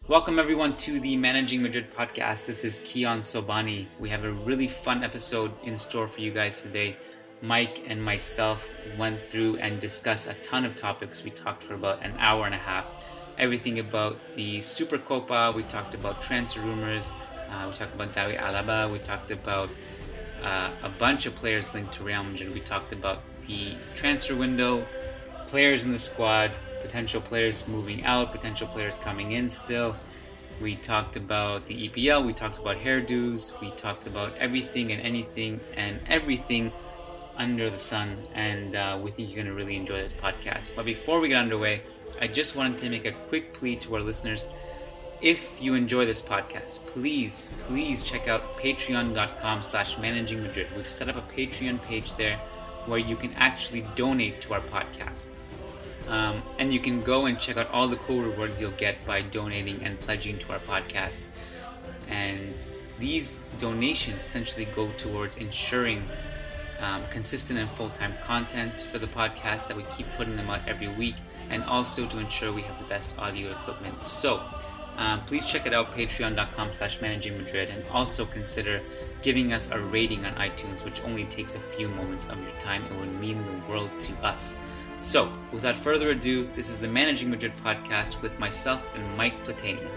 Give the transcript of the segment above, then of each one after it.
Welcome everyone to the Managing Madrid podcast. This is Kiyan Sobhani. We have a really fun episode in store for you guys today. Mike and myself went through and discussed a ton of topics. We talked for about an hour and a half. Everything about the Supercopa. We talked about transfer rumors. We talked about David Alaba. We talked about a bunch of players linked to Real Madrid. We talked about the transfer window, players in the squad, potential players moving out, potential players coming in still. We talked about the EPL, we talked about hairdos, we talked about everything and anything and everything under the sun, and we think you're going to really enjoy this podcast. But before we get underway, I just wanted to make a quick plea to our listeners. If you enjoy this podcast, please check out patreon.com/managingmadrid. We've set up a Patreon page there where you can actually donate to our podcast. And you can go and check out all the cool rewards you'll get by donating and pledging to our podcast. And these donations essentially go towards ensuring consistent and full-time content for the podcast, that we keep putting them out every week, and also to ensure we have the best audio equipment. So please check it out, patreon.com/managingmadrid, and also consider giving us a rating on iTunes, which only takes a few moments of your time. It would mean the world to us. So, without further ado, this is the Managing Madrid podcast with myself and Mike Platania.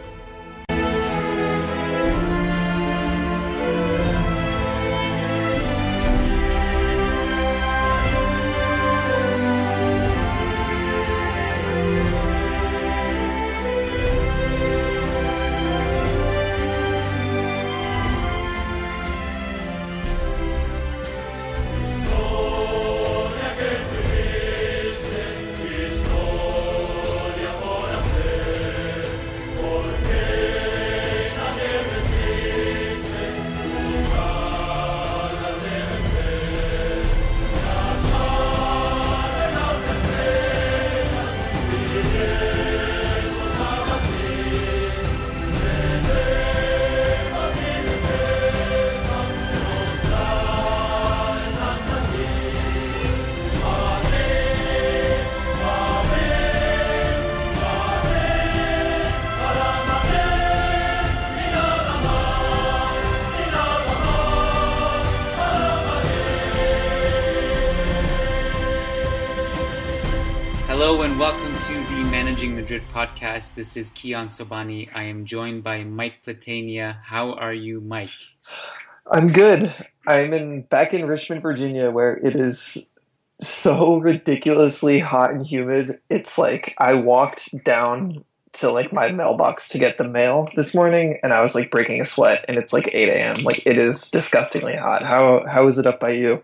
Hello and welcome to the Managing Madrid podcast. This is Kiyan Sobhani. I am joined by Mike Platania. How are you, Mike? I'm good. Back in Richmond, Virginia, where it is so ridiculously hot and humid. It's like I walked down to my mailbox to get the mail this morning, and I was breaking a sweat, and it's 8 a.m. It is disgustingly hot. How is it up by you?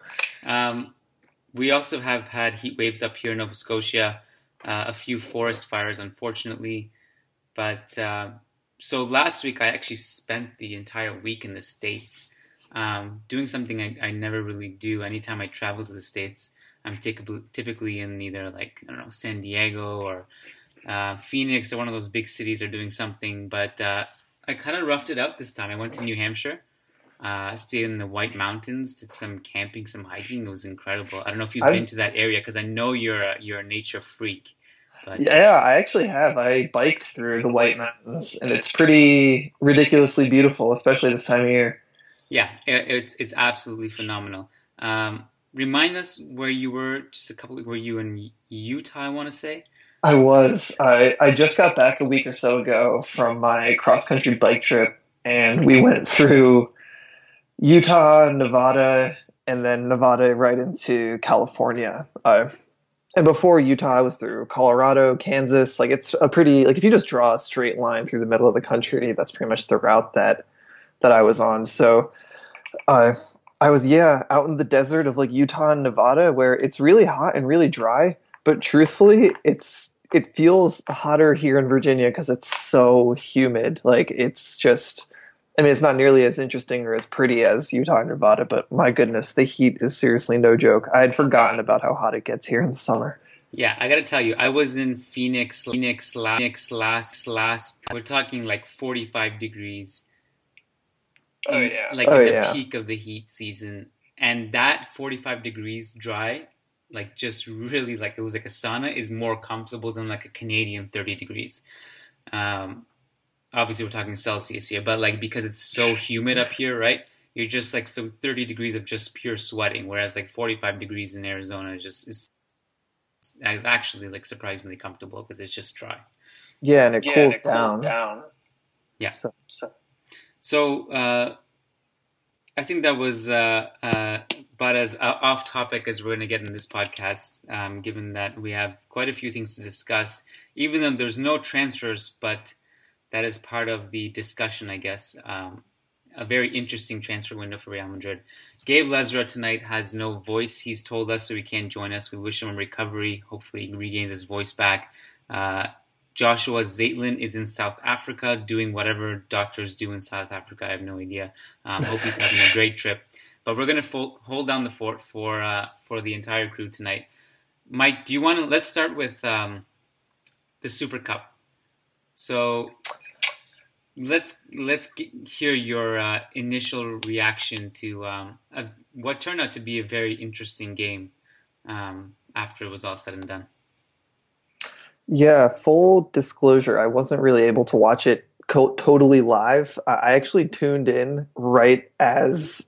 We also have had heat waves up here in Nova Scotia, a few forest fires, unfortunately. But so last week, I actually spent the entire week in the States doing something I never really do. Anytime I travel to the States, I'm typically in either San Diego or Phoenix or one of those big cities, or doing something. But I kind of roughed it out this time. I went to New Hampshire. Stayed in the White Mountains, did some camping, some hiking. It was incredible. I don't know if you've been to that area, because I know you're a nature freak. But yeah, I actually have. I biked through the White Mountains, and it's pretty ridiculously beautiful, especially this time of year. Yeah, it's absolutely phenomenal. Remind us where you were were you in Utah, I want to say? I was. I just got back a week or so ago from my cross-country bike trip, and we went through Utah, Nevada, and then Nevada right into California. And before Utah, I was through Colorado, Kansas. It's a pretty, if you just draw a straight line through the middle of the country, that's pretty much the route that I was on. So I was, out in the desert of Utah and Nevada, where it's really hot and really dry. But truthfully, it feels hotter here in Virginia because it's so humid. It's just... it's not nearly as interesting or as pretty as Utah and Nevada, but my goodness, the heat is seriously no joke. I had forgotten about how hot it gets here in the summer. Yeah, I gotta tell you, I was in Phoenix last. We're talking 45 degrees. The peak of the heat season, and that 45 degrees dry, just really it was like a sauna, is more comfortable than a Canadian 30 degrees. obviously we're talking Celsius here, but like because it's so humid up here, right? You're just like so 30 degrees of just pure sweating, whereas like 45 degrees in Arizona is actually like surprisingly comfortable because it's just dry. Yeah, and it cools down. Yeah. So So I think that was about as off topic as we're going to get in this podcast, given that we have quite a few things to discuss, even though there's no transfers, but that is part of the discussion, I guess. A very interesting transfer window for Real Madrid. Gabe Lezra tonight has no voice, he's told us, so he can't join us. We wish him a recovery. Hopefully he regains his voice back. Joshua Zeitlin is in South Africa doing whatever doctors do in South Africa. I have no idea. Hope he's having a great trip. But we're going to hold down the fort for the entire crew tonight. Mike, do you want to? Let's start with the Super Cup. So let's hear your initial reaction to what turned out to be a very interesting game after it was all said and done. yeah, full disclosure, I wasn't really able to watch it totally live. I actually tuned in right as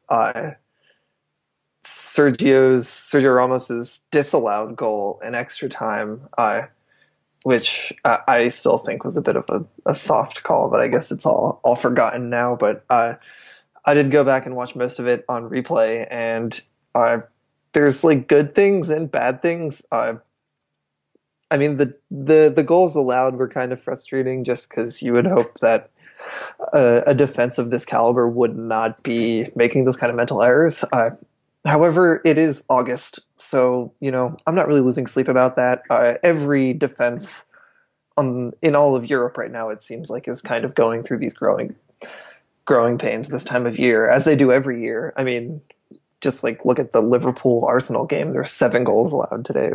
Sergio Ramos's disallowed goal in extra time, which I still think was a bit of a soft call, but I guess it's all forgotten now. But I did go back and watch most of it on replay, and there's like good things and bad things. I mean, the goals allowed were kind of frustrating just because you would hope that a defense of this caliber would not be making those kind of mental errors. However, it is August, so, I'm not really losing sleep about that. Every defense in all of Europe right now, it seems like, is kind of going through these growing pains this time of year, as they do every year. I mean, just like look at the Liverpool-Arsenal game. There's 7 goals allowed today.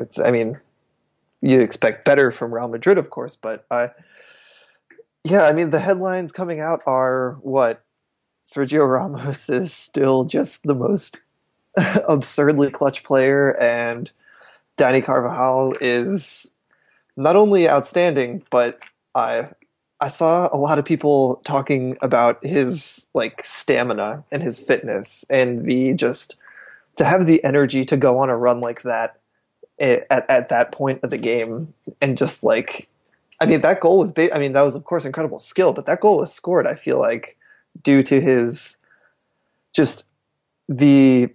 You expect better from Real Madrid, of course, but yeah, I mean, the headlines coming out are what? Sergio Ramos is still just the most absurdly clutch player, and Dani Carvajal is not only outstanding, but I saw a lot of people talking about his like stamina and his fitness and to have the energy to go on a run like that at that point of the game, and just like, I mean, that goal was that was of course incredible skill, but that goal was scored, I feel like, due to his just the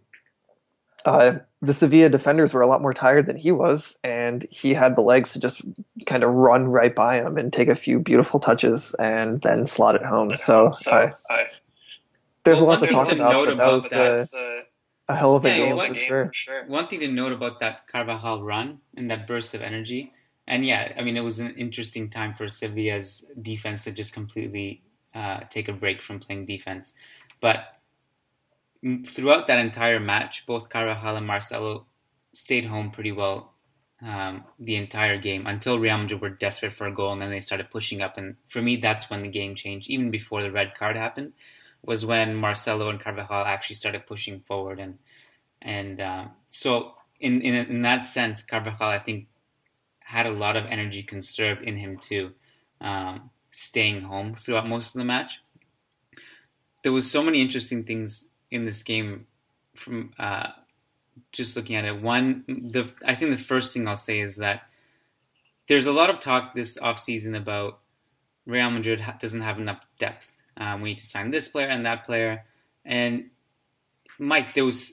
Sevilla defenders were a lot more tired than he was, and he had the legs to just kind of run right by him and take a few beautiful touches and then slot it home. So there's a lot to talk about, but that was a hell of a game for sure. One thing to note about that Carvajal run and that burst of energy, and yeah, I mean, it was an interesting time for Sevilla's defense to just completely take a break from playing defense. But throughout that entire match, both Carvajal and Marcelo stayed home pretty well the entire game until Real Madrid were desperate for a goal, and then they started pushing up. And for me, that's when the game changed. Even before the red card happened, was when Marcelo and Carvajal actually started pushing forward. And so in that sense, Carvajal, I think, had a lot of energy conserved in him too, staying home throughout most of the match. There was so many interesting things in this game from just looking at it. I think the first thing I'll say is that there's a lot of talk this offseason about Real Madrid doesn't have enough depth. We need to sign this player and that player. And Mike, there was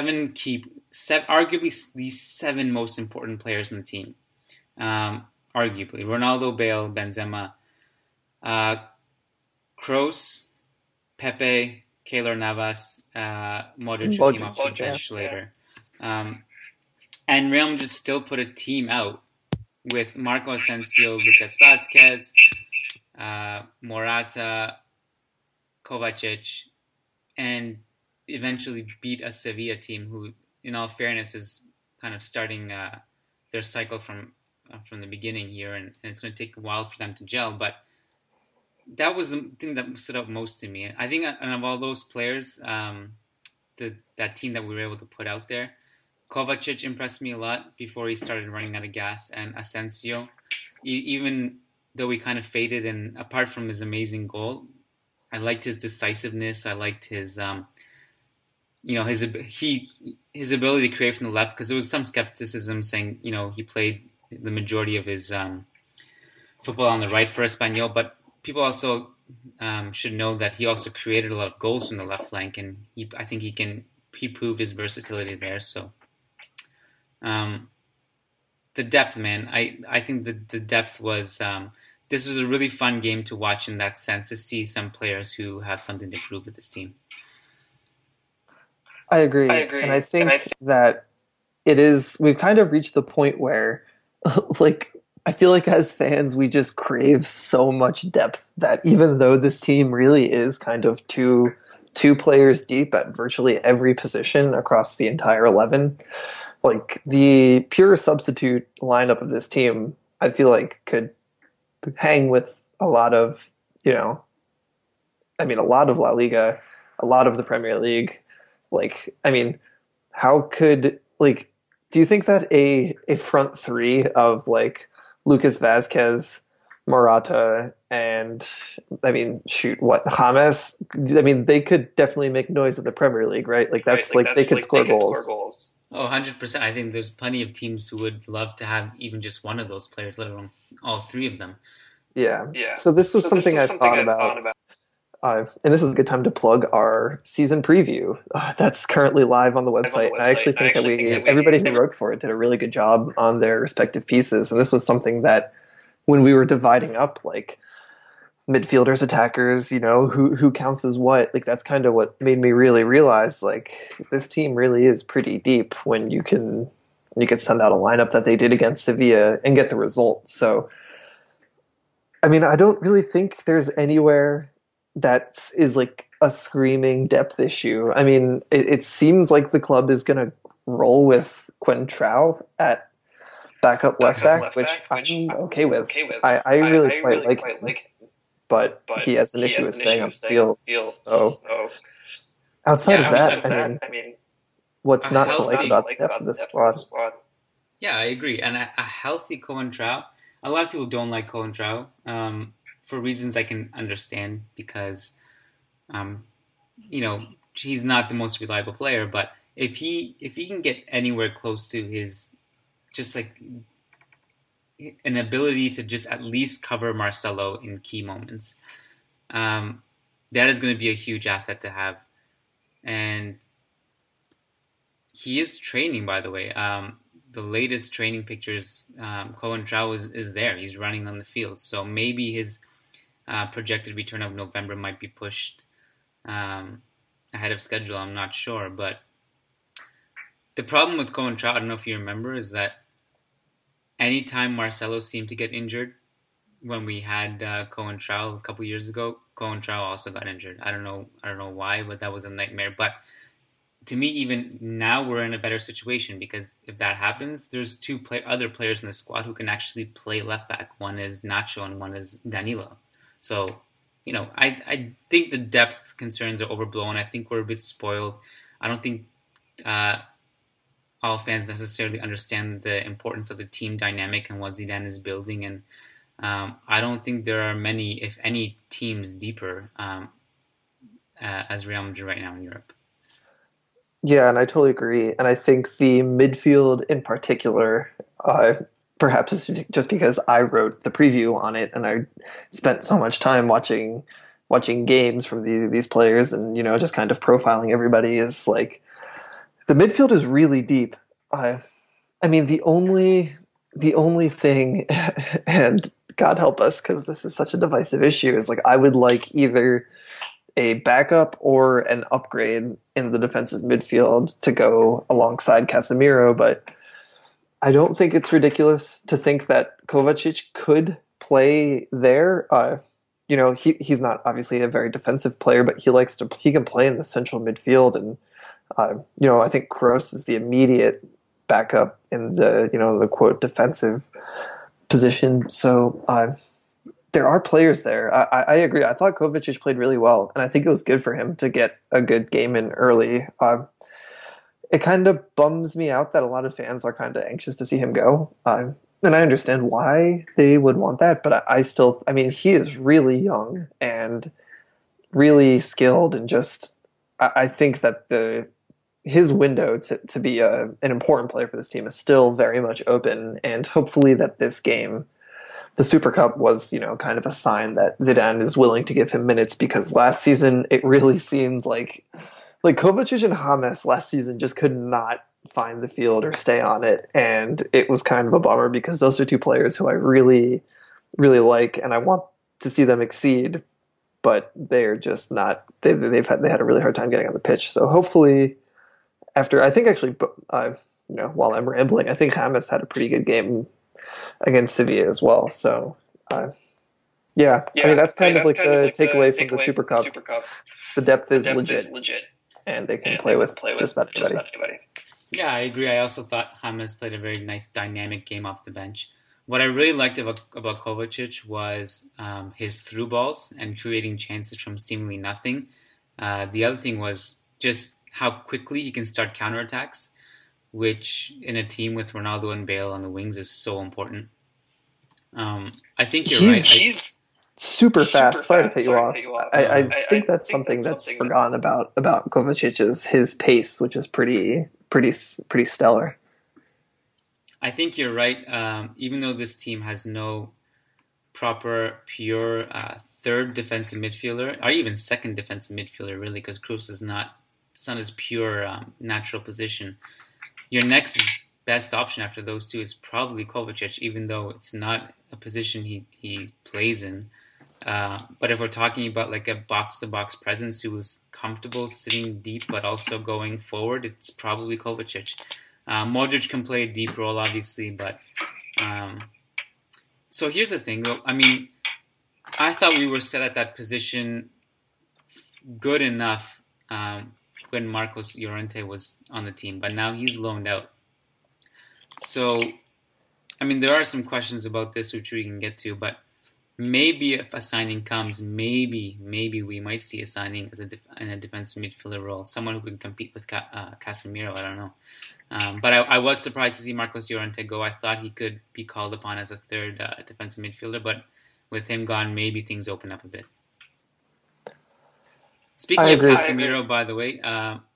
arguably the 7 most important players in the team. Arguably Ronaldo, Bale, Benzema, Kroos, Pepe, Keylor Navas, Modric came off the bench later. And Real Madrid still put a team out with Marco Asensio, Lucas Vazquez, Morata, Kovacic, and eventually beat a Sevilla team who, in all fairness, is kind of starting their cycle from the beginning here, and it's going to take a while for them to gel. But that was the thing that stood out most to me. I think, and of all those players, that team that we were able to put out there, Kovacic impressed me a lot before he started running out of gas, and Asensio, even though he kind of faded. And apart from his amazing goal, I liked his decisiveness. I liked his his ability to create from the left, because there was some skepticism saying he played the majority of his football on the right for Espanyol, but people also should know that he also created a lot of goals from the left flank, and I think he proved his versatility there. So the depth, man, I think the depth was this was a really fun game to watch in that sense, to see some players who have something to prove with this team. I agree. And I think that we've kind of reached the point where like I feel like as fans we just crave so much depth that even though this team really is kind of two players deep at virtually every position across the entire 11, like the pure substitute lineup of this team I feel like could hang with a lot of a lot of La Liga, a lot of the Premier League. Like, I mean, how could, like, do you think that a front three of, like, Lucas Vazquez, Morata, and, James, they could definitely make noise in the Premier League, right? Like, they could score goals. Oh, 100%. I think there's plenty of teams who would love to have even just one of those players, let alone all three of them. Yeah. So this was something I thought about. And this is a good time to plug our season preview. That's currently live on the website. I actually think that everybody who wrote for it did a really good job on their respective pieces. And this was something that when we were dividing up, like, midfielders, attackers, who counts as what, like, that's kind of what made me really realize, like, this team really is pretty deep when you can send out a lineup that they did against Sevilla and get the result. So, I mean, I don't really think there's anywhere that is like a screaming depth issue. I mean, it seems like the club is going to roll with Coentrão at backup left back, which I'm okay with. I really quite like him, but he has an issue with staying on the field. So outside of that, I mean, what's not to like about the depth of the squad? Yeah, I agree. And a healthy Coentrão, a lot of people don't like Coentrão. For reasons I can understand, because, he's not the most reliable player. But if he can get anywhere close to his, just like an ability to just at least cover Marcelo in key moments, that is going to be a huge asset to have. And he is training, by the way. The latest training pictures, Coentrão is there. He's running on the field. So maybe his projected return of November might be pushed ahead of schedule. I'm not sure. But the problem with Coentrão, I don't know if you remember, is that anytime Marcelo seemed to get injured, when we had Coentrão a couple years ago, Coentrão also got injured. I don't know why, but that was a nightmare. But to me, even now, we're in a better situation, because if that happens, there's other players in the squad who can actually play left back. One is Nacho and one is Danilo. So, I think the depth concerns are overblown. I think we're a bit spoiled. I don't think all fans necessarily understand the importance of the team dynamic and what Zidane is building. And I don't think there are many, if any, teams deeper as Real Madrid right now in Europe. Yeah, and I totally agree. And I think the midfield in particular, perhaps it's just because I wrote the preview on it and I spent so much time watching games from these players and, just kind of profiling everybody, is like the midfield is really deep. I mean, the only thing, and God help us, because this is such a divisive issue, is like I would like either a backup or an upgrade in the defensive midfield to go alongside Casemiro, but I don't think it's ridiculous to think that Kovacic could play there. He's not obviously a very defensive player, but he can play in the central midfield, and I think Kroos is the immediate backup in the quote defensive position. So there are players there. I agree. I thought Kovacic played really well, and I think it was good for him to get a good game in early. It kind of bums me out that a lot of fans are kind of anxious to see him go. And I understand why they would want that, but I still, I mean, he is really young and really skilled, and just, I think that his window to be an important player for this team is still very much open, and hopefully that this game, the Super Cup, was, kind of a sign that Zidane is willing to give him minutes, because last season it really seemed like Kovacic and James last season just could not find the field or stay on it, and it was kind of a bummer, because those are two players who I really, really like, and I want to see them exceed, but they're just not. They had a really hard time getting on the pitch. So hopefully, after, I think actually, while I'm rambling, I think James had a pretty good game against Sevilla as well. So yeah, I mean that's kind of like the takeaway from the Super Cup. The depth is legit, and they can play with just about anybody. Yeah, I agree. I also thought James played a very nice dynamic game off the bench. What I really liked about Kovacic was his through balls and creating chances from seemingly nothing. The other thing was just how quickly he can start counterattacks, which in a team with Ronaldo and Bale on the wings is so important. I think you're right. He's super fast. Sorry to cut you off. I think that's something that's forgotten about Kovacic, is his pace, which is pretty stellar. I think you're right. Even though this team has no proper, pure third defensive midfielder, or even second defensive midfielder, really, because Kroos is not, it's not his pure natural position. Your next best option after those two is probably Kovacic, even though it's not a position he plays in. But if we're talking about like a box-to-box presence who is comfortable sitting deep but also going forward, it's probably Kovacic. Modric can play a deep role, obviously, but so here's the thing, though. I mean, I thought we were set at that position good enough when Marcos Llorente was on the team, but now he's loaned out. So, I mean, there are some questions about this which we can get to, but maybe if a signing comes, maybe we might see a signing as in a defensive midfielder role, someone who can compete with Casemiro. I don't know. But I was surprised to see Marcos Llorente go. I thought he could be called upon as a third defensive midfielder, but with him gone, maybe things open up a bit. Speaking of Casemiro, by the way,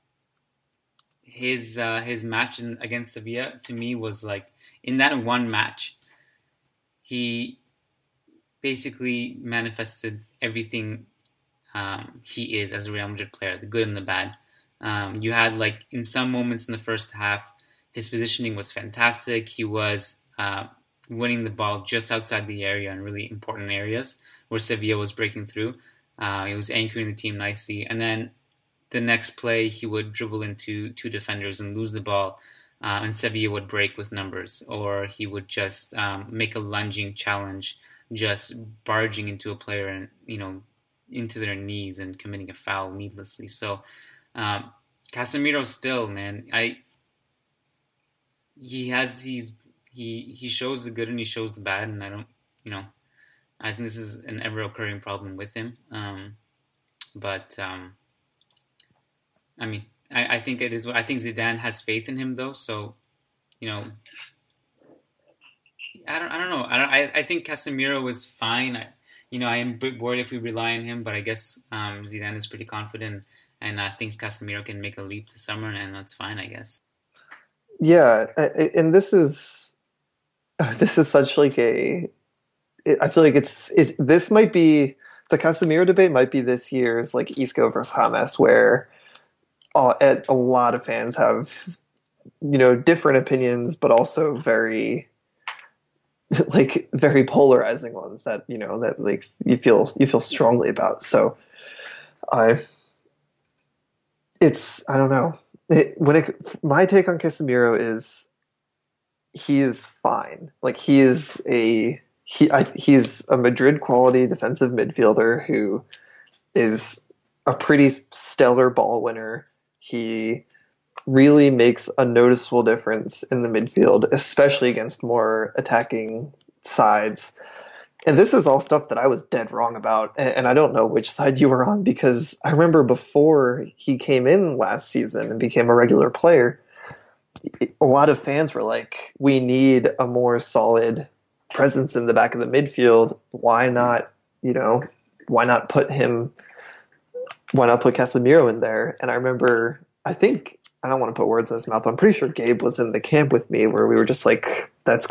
his match against Sevilla, to me, was like, in that one match, he basically manifested everything he is as a Real Madrid player, the good and the bad. You had, like, in some moments in the first half, his positioning was fantastic. He was winning the ball just outside the area in really important areas where Sevilla was breaking through. He was anchoring the team nicely. And then the next play, he would dribble into two defenders and lose the ball, and Sevilla would break with numbers. Or he would just make a lunging challenge, just barging into a player and, into their knees and committing a foul needlessly. So Casemiro still, man, he shows the good and he shows the bad, and I think this is an ever occurring problem with him. I mean, I think it is. I think Zidane has faith in him, though. So, I don't know. I think Casemiro was fine. I am a bit worried if we rely on him, but I guess Zidane is pretty confident and thinks Casemiro can make a leap this summer, and that's fine, I guess. Yeah, and this is such like I feel like this might be, the Casemiro debate might be this year's like Isco versus James, where a lot of fans have different opinions, but also very very polarizing ones that that like you feel strongly about. So I don't know. My take on Casemiro is he is fine. Like he's a Madrid quality defensive midfielder who is a pretty stellar ball winner. He really makes a noticeable difference in the midfield, especially against more attacking sides. And this is all stuff that I was dead wrong about, and I don't know which side you were on, because I remember before he came in last season and became a regular player, a lot of fans were like, we need a more solid presence in the back of the midfield. Why not, why not put him, why not put Casemiro in there? And I remember, I don't want to put words in his mouth, but I'm pretty sure Gabe was in the camp with me where we were just like, that's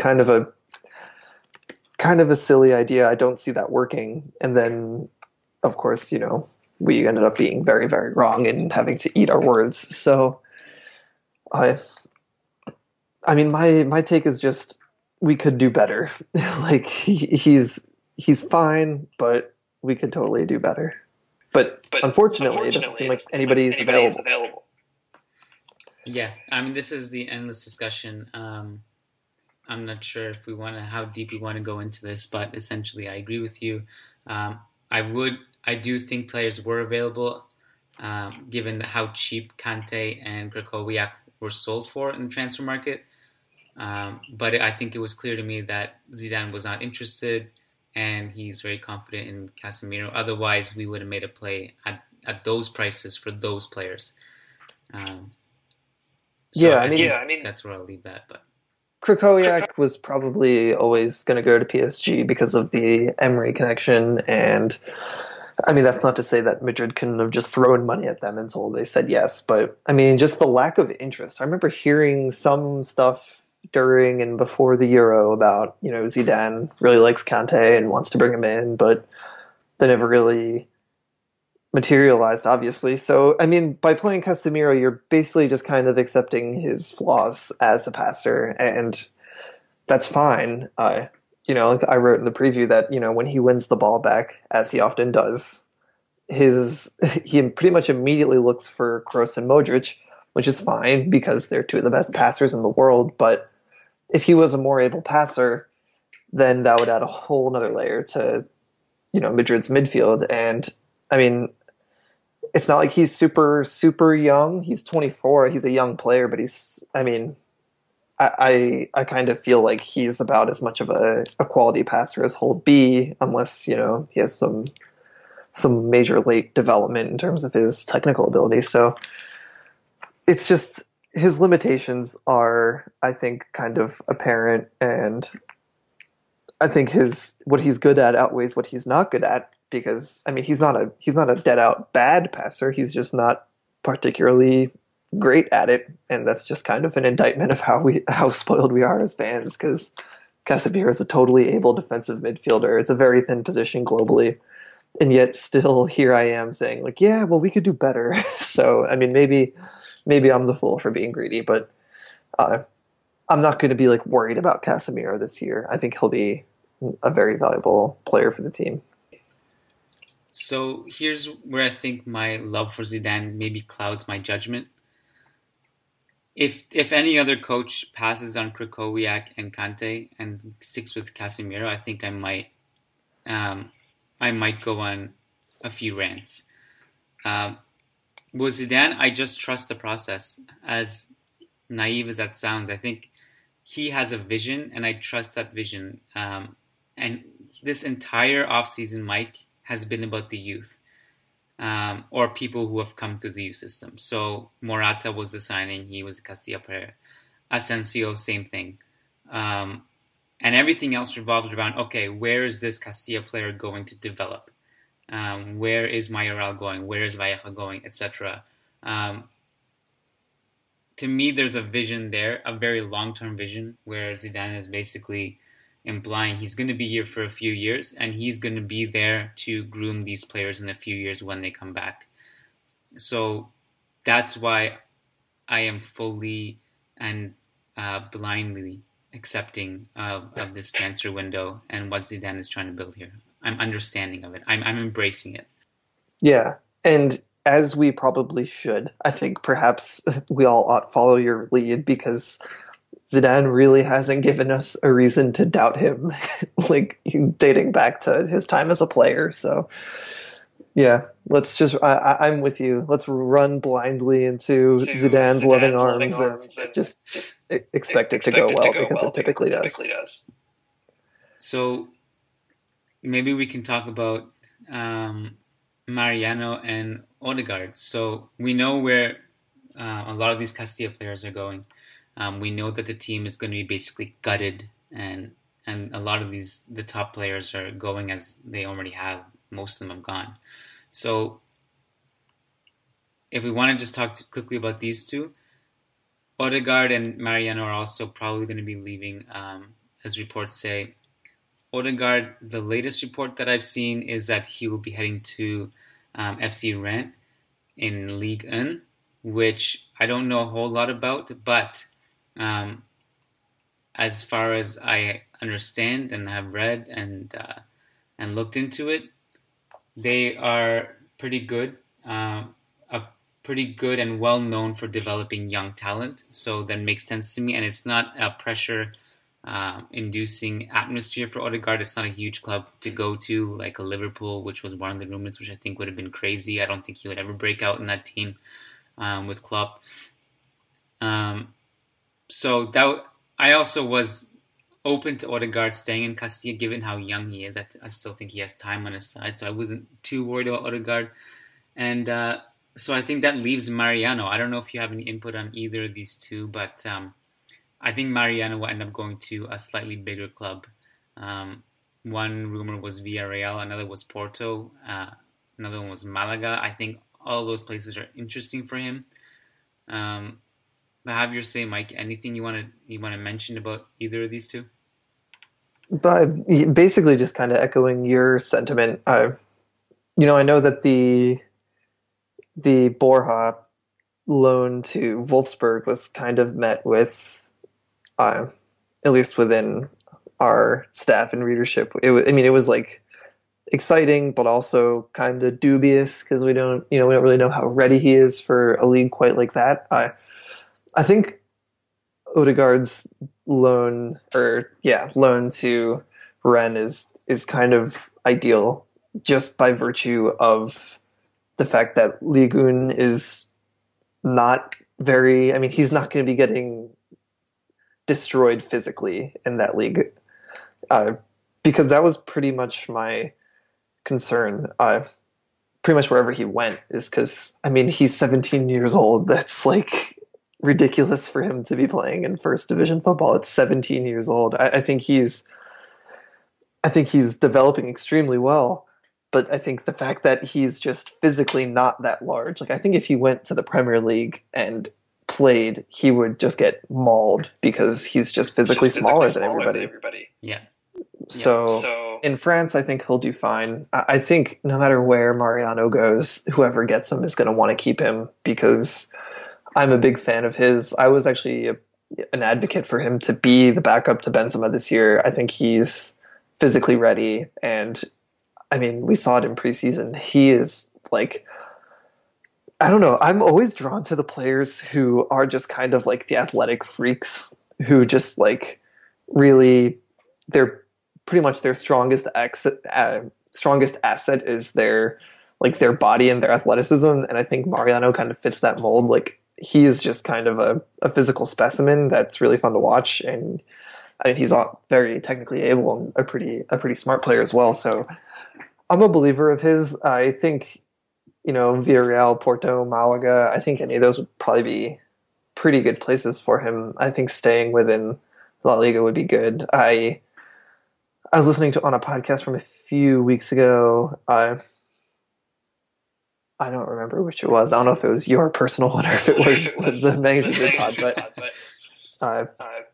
kind of a silly idea. I don't see that working. And then, of course, we ended up being very, very wrong and having to eat our words. So, I mean, my take is just we could do better. Like he's fine, but we could totally do better. But unfortunately, it doesn't seem like anybody's available. Yeah, I mean, this is the endless discussion. I'm not sure if how deep we want to go into this, but essentially, I agree with you. I do think players were available, given how cheap Kante and Krychowiak were sold for in the transfer market. But I think it was clear to me that Zidane was not interested, and he's very confident in Casemiro. Otherwise, we would have made a play at those prices for those players. I mean, that's where I'll leave that. But Krychowiak was probably always going to go to PSG because of the Emery connection, and I mean, that's not to say that Madrid couldn't have just thrown money at them until they said yes, but I mean, just the lack of interest. I remember hearing some stuff during and before the Euro about, Zidane really likes Kante and wants to bring him in, but they never really materialized, obviously. So, I mean, by playing Casemiro, you're basically just kind of accepting his flaws as a passer, and that's fine. Like I wrote in the preview that, when he wins the ball back, as he often does, he pretty much immediately looks for Kroos and Modric, which is fine because they're two of the best passers in the world. But if he was a more able passer, then that would add a whole nother layer to, Madrid's midfield. And I mean, it's not like he's super, super young. He's 24. He's a young player, but I kind of feel like he's about as much of a quality passer as he'll be, unless he has some major late development in terms of his technical ability. So it's just his limitations are, I think, kind of apparent, and I think what he's good at outweighs what he's not good at. Because I mean, he's not a dead out bad passer. He's just not particularly great at it, and that's just kind of an indictment of how spoiled we are as fans. Because Casemiro is a totally able defensive midfielder. It's a very thin position globally, and yet still here I am saying like, yeah, well, we could do better. So I mean, maybe I'm the fool for being greedy, but I'm not going to be like worried about Casemiro this year. I think he'll be a very valuable player for the team. So here's where I think my love for Zidane maybe clouds my judgment. If any other coach passes on Krychowiak and Kante and sticks with Casemiro, I think I might go on a few rants. With Zidane, I just trust the process. As naive as that sounds, I think he has a vision, and I trust that vision. And this entire offseason, Mike, has been about the youth, or people who have come through the youth system. So Morata was the signing; he was a Castilla player. Asensio, same thing, and everything else revolved around, okay, where is this Castilla player going to develop? Where is Mayoral going? Where is Vallejo going, etc. To me, there's a vision there, a very long-term vision, where Zidane is basically implying he's going to be here for a few years, and he's going to be there to groom these players in a few years when they come back. So that's why I am fully and blindly accepting of this transfer window and what Zidane is trying to build here. I'm understanding of it. I'm embracing it. Yeah, and as we probably should, I think perhaps we all ought to follow your lead, because Zidane really hasn't given us a reason to doubt him, like dating back to his time as a player. So, yeah, I'm with you. Let's run blindly into Zidane's loving arms and just expect it to go well, because it typically does. So maybe we can talk about Mariano and Odegaard. So we know where a lot of these Castilla players are going. We know that the team is going to be basically gutted, and a lot of the top players are going as they already have. Most of them have gone. So if we want to just talk quickly about these two, Odegaard and Mariano are also probably going to be leaving, as reports say. Odegaard, the latest report that I've seen is that he will be heading to FC Rennes in Ligue 1, which I don't know a whole lot about, but as far as I understand and have read and looked into it, they are pretty good, pretty good and well known for developing young talent. So that makes sense to me, and it's not a pressure inducing atmosphere for Odegaard. It's not a huge club to go to, like a Liverpool, which was one of the rumors, which I think would have been crazy. I don't think he would ever break out in that team with Klopp. So that I also was open to Odegaard staying in Castilla, given how young he is. I still think he has time on his side, so I wasn't too worried about Odegaard. And so I think that leaves Mariano. I don't know if you have any input on either of these two, but I think Mariano will end up going to a slightly bigger club. One rumor was Villarreal, another was Porto, another one was Malaga. I think all those places are interesting for him. But have your say, Mike. Anything you want to mention about either of these two? But basically, just kind of echoing your sentiment. I know that the Borja loan to Wolfsburg was kind of met with, at least within our staff and readership, it was like exciting, but also kind of dubious because we don't really know how ready he is for a league quite like that. I think Odegaard's loan to Rennes is kind of ideal just by virtue of the fact that Ligue 1 is not very. I mean, he's not going to be getting destroyed physically in that league, because that was pretty much my concern. Pretty much wherever he went is because he's 17 years old. That's like ridiculous for him to be playing in first division football at 17 years old. I think he's developing extremely well, but I think the fact that he's just physically not that large, like I think if he went to the Premier League and played, he would just get mauled because he's just physically smaller than everybody. Yeah. So in France, I think he'll do fine. I think no matter where Mariano goes, whoever gets him is going to want to keep him because I'm a big fan of his. I was actually an advocate for him to be the backup to Benzema this year. I think he's physically ready, and we saw it in preseason. He is like, I don't know. I'm always drawn to the players who are just kind of like the athletic freaks who just like really, they're pretty much their strongest asset is their body and their athleticism. And I think Mariano kind of fits that mold. Like, he is just kind of a physical specimen that's really fun to watch, and he's very technically able and a pretty smart player as well. So I'm a believer of his. I think Villarreal, Porto, Malaga, I think any of those would probably be pretty good places for him. I think staying within La Liga would be good. I was listening on a podcast from a few weeks ago. I don't remember which it was. I don't know if it was your personal one or if it was the Managing Pod, but I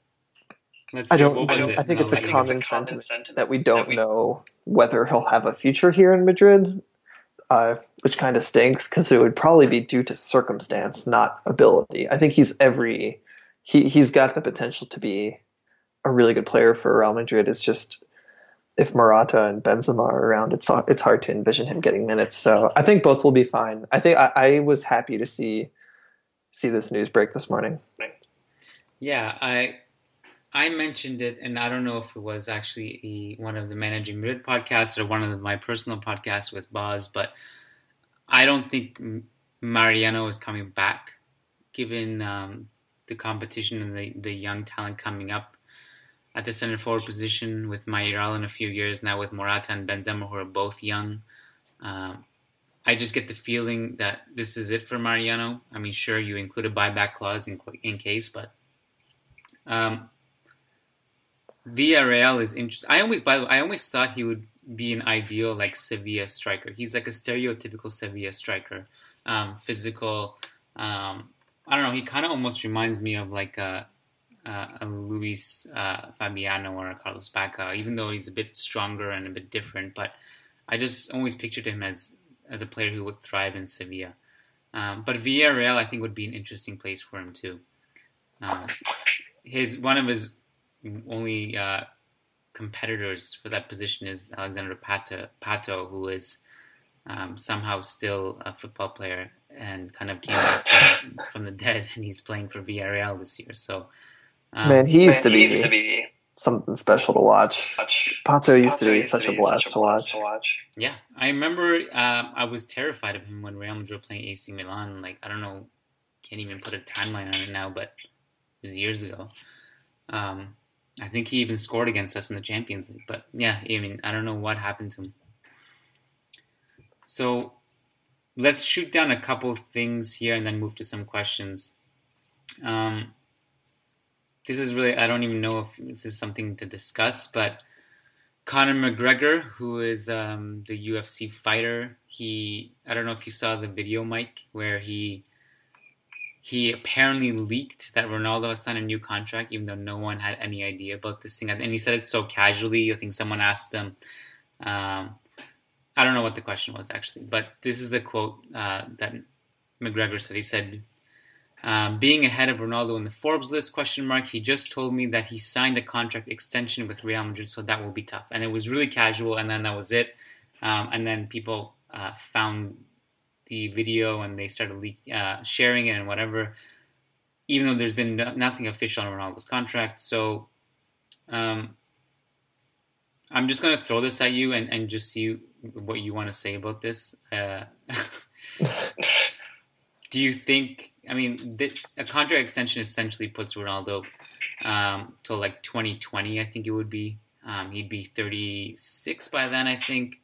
think it's a common sentiment that we don't know whether he'll have a future here in Madrid, which kind of stinks because it would probably be due to circumstance, not ability. I think he's got the potential to be a really good player for Real Madrid. It's just, if Morata and Benzema are around, it's hard to envision him getting minutes. So I think both will be fine. I think I was happy to see this news break this morning. Yeah, I mentioned it, and I don't know if it was actually one of the Managing Madrid podcasts or one of my personal podcasts with Boz, but I don't think Mariano is coming back, given the competition and the young talent coming up at the center forward position with Mayoral in a few years, now with Morata and Benzema, who are both young. I just get the feeling that this is it for Mariano. Sure, you include a buyback clause in case, but Um, Villarreal is interesting. I always thought he would be an ideal like Sevilla striker. He's like a stereotypical Sevilla striker, physical. I don't know. He kind of almost reminds me of like a Luis Fabiano or a Carlos Bacca, even though he's a bit stronger and a bit different. But I just always pictured him as a player who would thrive in Sevilla. But Villarreal, I think, would be an interesting place for him too. One of his only competitors for that position is Alexander Pato, who is somehow still a football player and kind of came back from the dead, and he's playing for Villarreal this year. So, man, he used to be something special to watch. Pato used to be such a blast to watch. Yeah, I remember I was terrified of him when Real Madrid were playing AC Milan. Like, I don't know, can't even put a timeline on it now, but it was years ago. I think he even scored against us in the Champions League. But yeah, I mean, I don't know what happened to him. So let's shoot down a couple things here and then move to some questions. This is really, I don't even know if this is something to discuss, but Conor McGregor, who is the UFC fighter, I don't know if you saw the video, Mike, where he apparently leaked that Ronaldo has signed a new contract, even though no one had any idea about this thing. And he said it so casually. I think someone asked him, I don't know what the question was actually, but this is the quote that McGregor said. He said, being ahead of Ronaldo in the Forbes list, ? He just told me that he signed a contract extension with Real Madrid, so that will be tough. And it was really casual, and then that was it. And then people found the video and they started sharing it and whatever, even though there's been nothing official on Ronaldo's contract. So I'm just going to throw this at you and just see what you want to say about this. Do you think, I mean, a contract extension essentially puts Ronaldo till like 2020, I think it would be. He'd be 36 by then, I think.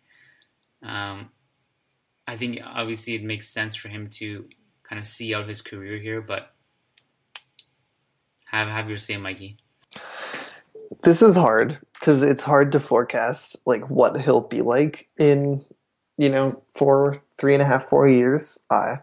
I think obviously it makes sense for him to kind of see out his career here, but have your say, Mikey. This is hard because it's hard to forecast like what he'll be like in, 3.5, 4 years.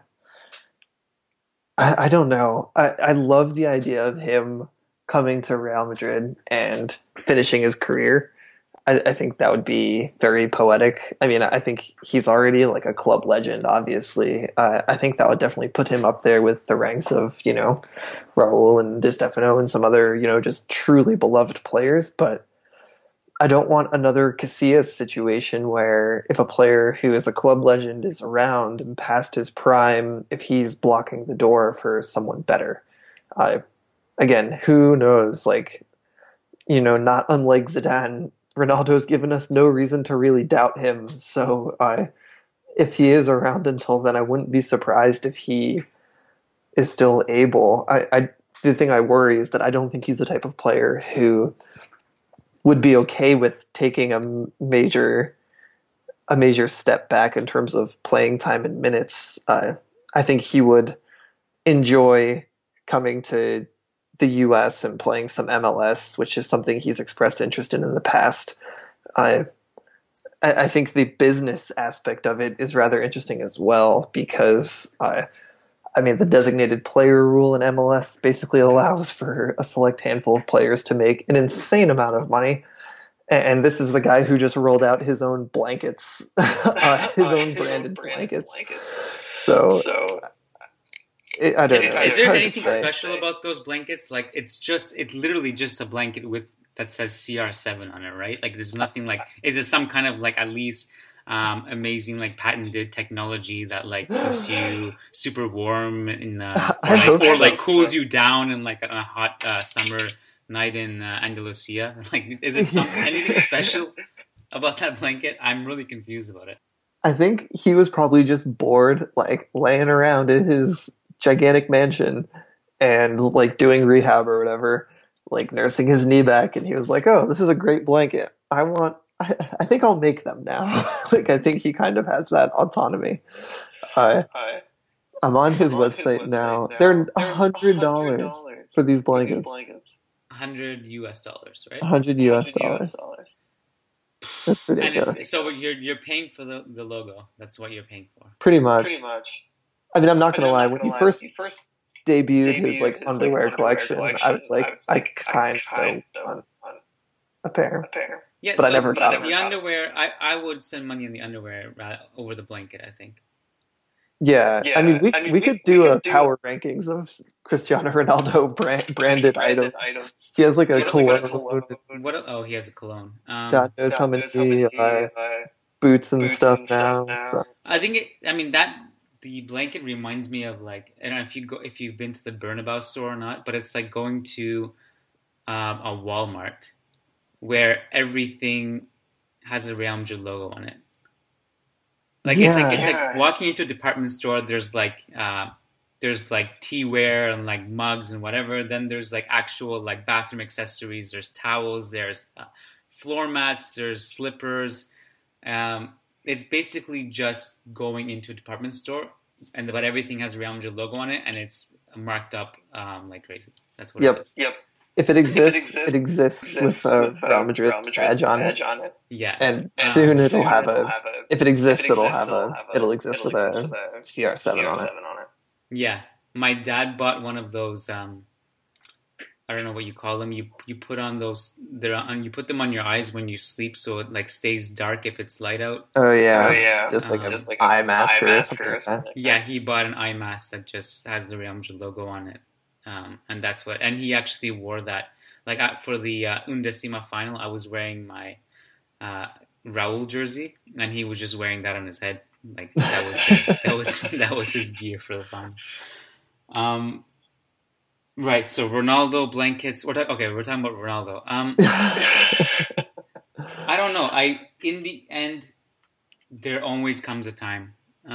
I don't know. I love the idea of him coming to Real Madrid and finishing his career. I think that would be very poetic. I mean, I think he's already like a club legend, obviously. I think that would definitely put him up there with the ranks of, Raul and Di Stefano and some other, just truly beloved players. But I don't want another Casillas situation where if a player who is a club legend is around and past his prime, if he's blocking the door for someone better. Again, who knows? Like, not unlike Zidane, Ronaldo's given us no reason to really doubt him. So if he is around until then, I wouldn't be surprised if he is still able. The thing I worry is that I don't think he's the type of player who would be okay with taking a major step back in terms of playing time and minutes. I think he would enjoy coming to the US and playing some MLS, which is something he's expressed interest in the past. I think the business aspect of it is rather interesting as well because the designated player rule in MLS basically allows for a select handful of players to make an insane amount of money. And this is the guy who just rolled out his own blankets, his own branded blankets. So I don't know. Is there anything special about those blankets? Like, it's literally just a blanket that says CR7 on it, right? Like, there's nothing like, is it some kind of like at least amazing like patented technology that like keeps you super warm or cools you down in like on a hot summer night in Andalusia? Like, is it anything special about that blanket? I'm really confused about it. I think he was probably just bored, like laying around in his gigantic mansion and like doing rehab or whatever, like nursing his knee back, and he was like, oh, this is a great blanket. I think I'll make them now. Like, I think he kind of has that autonomy. I'm on his website now. They're $100 for these blankets. $100, right? $100. That's And ridiculous. so you're paying for the logo. That's what you're paying for. Pretty much. I mean, I'm not gonna lie. When he first debuted his like underwear collection, I was like, I kind of want a pair. Yeah, but I never got it. The underwear. I would spend money on the underwear over the blanket, I think. Yeah, I mean, we could do a power rankings of Cristiano Ronaldo branded items. He has like a cologne. He has a cologne. God knows how many boots and stuff now. So. I think the blanket reminds me of like, I don't know if you've been to the Bernabeu store or not, but it's like going to a Walmart where everything has a Real Madrid logo on it. Like it's like walking into a department store. There's like teaware and like mugs and whatever. Then there's like actual like bathroom accessories. There's towels. There's floor mats. There's slippers. It's basically just going into a department store, but everything has a Real Madrid logo on it, and it's marked up like crazy. That's what it is. Yep. If it exists, it exists with a Real Madrid badge on it. Yeah. And soon it'll have a. If it exists, it'll exist with a CR7 on it. Yeah. My dad bought one of those. I don't know what you call them. You put on those. You put them on your eyes when you sleep, so it like stays dark if it's light out. Oh yeah. Just like an eye mask or something. Yeah, he bought an eye mask that just has the Real Madrid logo on it. And that's what, and he actually wore that. Like for the Undecima final, I was wearing my Raul jersey, and he was just wearing that on his head. Like that was his gear for the final. Right. So Ronaldo blankets. We're talking about Ronaldo. I don't know. In the end, there always comes a time.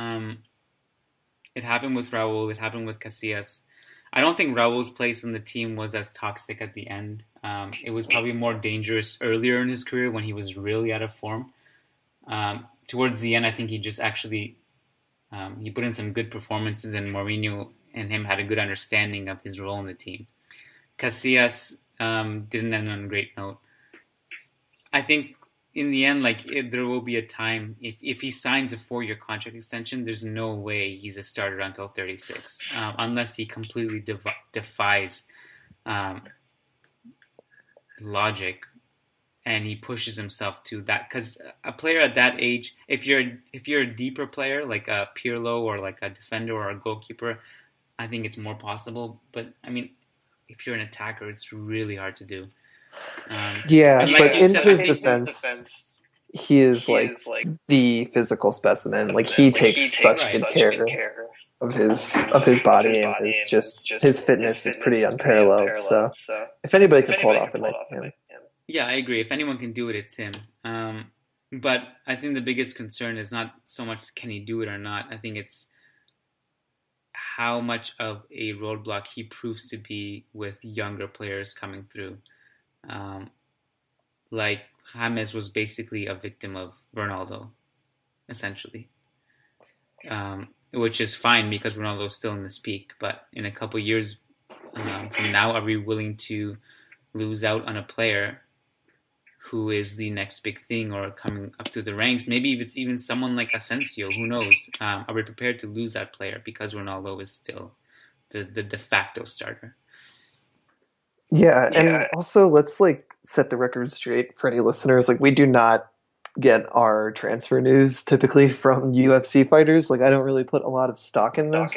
It happened with Raul. It happened with Casillas. I don't think Raul's place in the team was as toxic at the end. It was probably more dangerous earlier in his career when he was really out of form. Towards the end, I think he just actually he put in some good performances, and Mourinho and him had a good understanding of his role in the team. Casillas didn't end on a great note. I think in the end, there will be a time, if he signs a 4-year contract extension, there's no way he's a starter until 36, unless he completely defies logic and he pushes himself to that. Because a player at that age, if you're a deeper player like a Pirlo or like a defender or a goalkeeper, I think it's more possible. But I mean, if you're an attacker, it's really hard to do. But in his defense, he is like the physical specimen. Like he takes such good care of his body, and his fitness is pretty unparalleled. So if anybody could pull it off, it's him. Yeah, I agree. If anyone can do it, it's him. But I think the biggest concern is not so much can he do it or not. I think it's how much of a roadblock he proves to be with younger players coming through. Like James was basically a victim of Ronaldo, essentially, which is fine because Ronaldo's still in his peak. But in a couple years from now, are we willing to lose out on a player who is the next big thing or coming up through the ranks? Maybe if it's even someone like Asensio, who knows? Are we prepared to lose that player because Ronaldo is still the de facto starter? Yeah, and also let's set the record straight for any listeners. We do not get our transfer news typically from UFC fighters. I don't really put a lot of stock in this.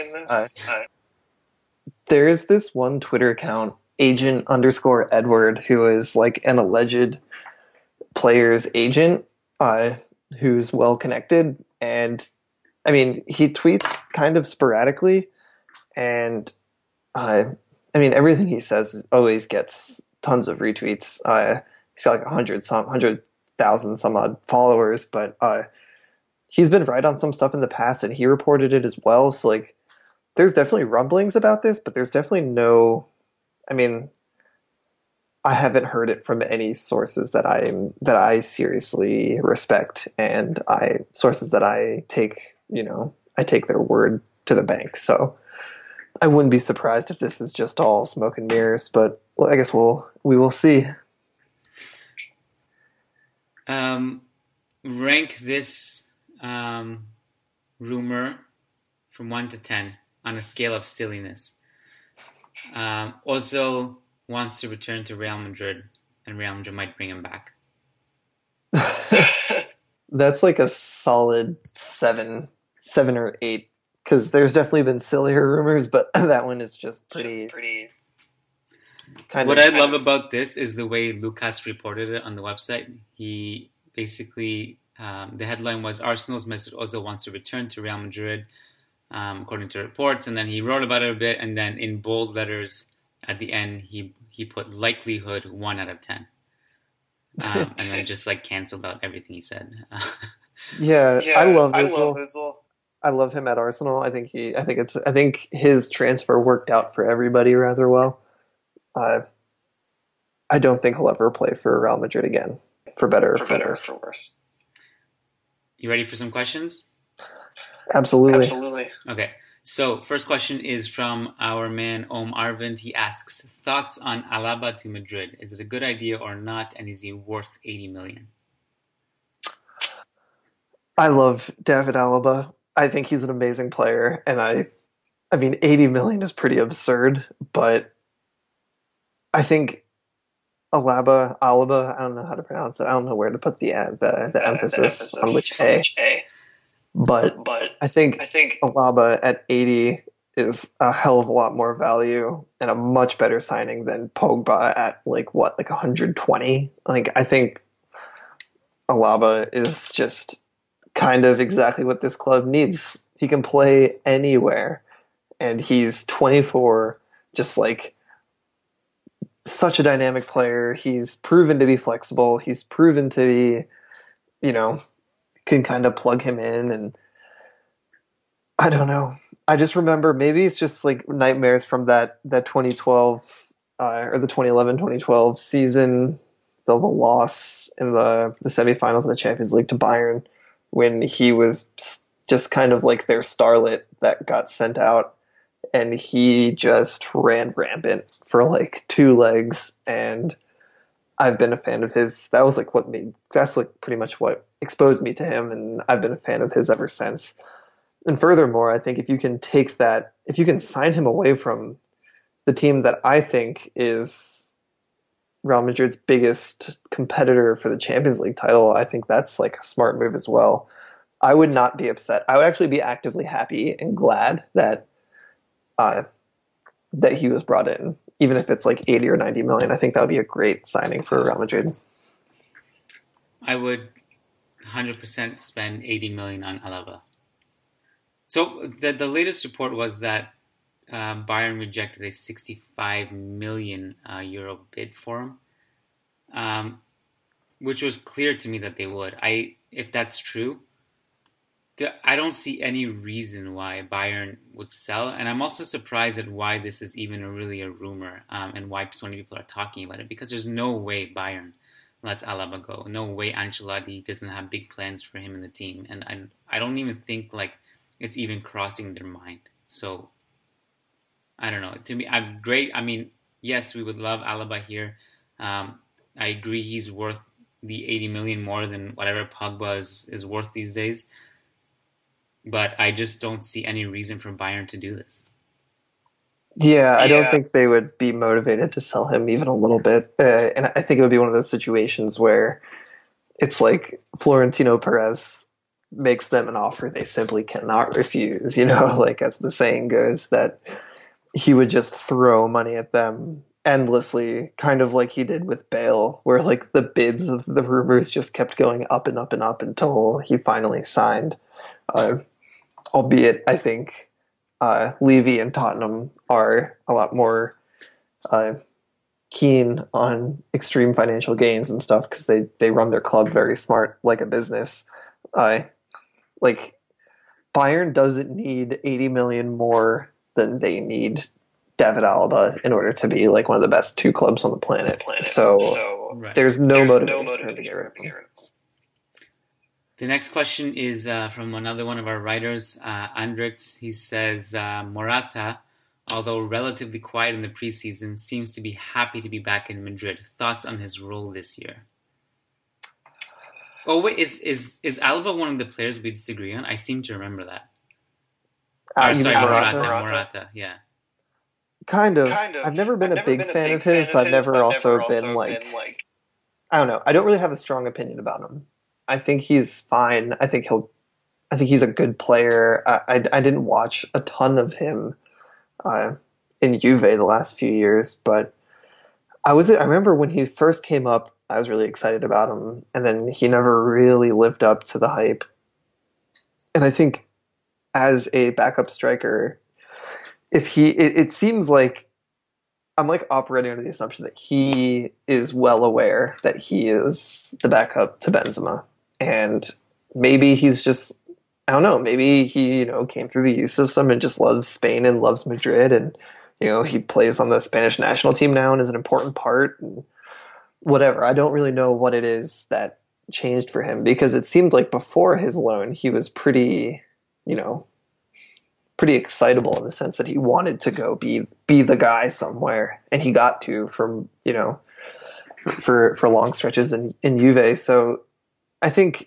There is this one Twitter account, agent_Edward, who is an alleged player's agent, who's well connected, and I mean he tweets kind of sporadically, and everything he says always gets tons of retweets. He's got 100,000 some odd followers, but he's been right on some stuff in the past, and he reported it as well. So there's definitely rumblings about this, but there's definitely no. I mean, I haven't heard it from any sources that I seriously respect, and sources that I take their word to the bank. So I wouldn't be surprised if this is just all smoke and mirrors, but well, I guess we will see. Rank this rumor from 1 to 10 on a scale of silliness. Ozil wants to return to Real Madrid, and Real Madrid might bring him back. That's like a solid 7 or 8, because there's definitely been sillier rumors, but that one is just pretty What I love about this is the way Lucas reported it on the website. He basically, the headline was Arsenal's Mesut Ozil wants to return to Real Madrid, according to reports, and then he wrote about it a bit, and then in bold letters at the end he put likelihood 1 out of 10. And then just like canceled out everything he said. Yeah, I love Ozil. I love him at Arsenal. I think his transfer worked out for everybody rather well. I don't think he'll ever play for Real Madrid again, for better or for worse. You ready for some questions? Absolutely. Okay. So, first question is from our man Om Arvind. He asks, thoughts on Alaba to Madrid? Is it a good idea or not? And is he worth 80 million? I love David Alaba. I think he's an amazing player. And I mean, 80 million is pretty absurd, but I think Alaba, I don't know how to pronounce it. I don't know where to put the emphasis on which A. But I think Alaba at 80 is a hell of a lot more value and a much better signing than Pogba at like 120. Like, I think Alaba is just kind of exactly what this club needs. He can play anywhere, and he's 24, just like such a dynamic player. He's proven to be flexible. He's proven to be, can kind of plug him in, and I don't know. I just remember, maybe it's just like nightmares from that 2012 or the 2011-2012 season, the loss in the semifinals of the Champions League to Bayern, when he was just kind of like their starlet that got sent out, and he just ran rampant for like 2 legs, and I've been a fan of his. That's like pretty much what exposed me to him, and I've been a fan of his ever since. And furthermore, I think if you can sign him away from the team that I think is Real Madrid's biggest competitor for the Champions League title, I think that's like a smart move as well. I would not be upset. I would actually be actively happy and glad that he was brought in, even if it's like 80 or 90 million. I think that would be a great signing for Real Madrid. I would 100% spend 80 million on Alaba. So the latest report was that Bayern rejected a 65 million euro bid for him, which was clear to me that they would. If that's true, I don't see any reason why Bayern would sell, and I'm also surprised at why this is even really a rumor, and why so many people are talking about it, because there's no way Bayern lets Alaba go. No way Ancelotti doesn't have big plans for him in the team, and I don't even think like it's even crossing their mind. So I don't know. To me, I mean, yes, we would love Alaba here. I agree he's worth the 80 million more than whatever Pogba is worth these days. But I just don't see any reason for Bayern to do this. Yeah, I don't think they would be motivated to sell him even a little bit. And I think it would be one of those situations where it's like Florentino Perez makes them an offer they simply cannot refuse, like as the saying goes, that he would just throw money at them endlessly, kind of like he did with Bale, where like the bids of the rumors just kept going up and up and up until he finally signed. Albeit, I think Levy and Tottenham are a lot more keen on extreme financial gains and stuff, because they run their club very smart, like a business. Like Bayern doesn't need 80 million more than they need David Alaba in order to be like one of the best 2 clubs on the planet. So right. There's no motivation to get rid of him. The next question is from another one of our writers, Andritz. He says, Morata although relatively quiet in the preseason, seems to be happy to be back in Madrid. Thoughts on his role this year? Oh wait, is Alba one of the players we disagree on? I seem to remember that. Sorry, Morata. Yeah. Kind of. I've never been a big fan of his, but I've never also been like, I don't know. I don't really have a strong opinion about him. I think he's fine. I think he's a good player. I didn't watch a ton of him in Juve the last few years, but I remember when he first came up, I was really excited about him, and then he never really lived up to the hype. And I think as a backup striker, it seems like I'm like operating under the assumption that he is well aware that he is the backup to Benzema, and maybe he's just, I don't know, maybe he came through the youth system and just loves Spain and loves Madrid, and he plays on the Spanish national team now and is an important part and whatever. I don't really know what it is that changed for him, because it seemed like before his loan he was pretty excitable in the sense that he wanted to go be the guy somewhere, and he got to for long stretches in Juve. So I think,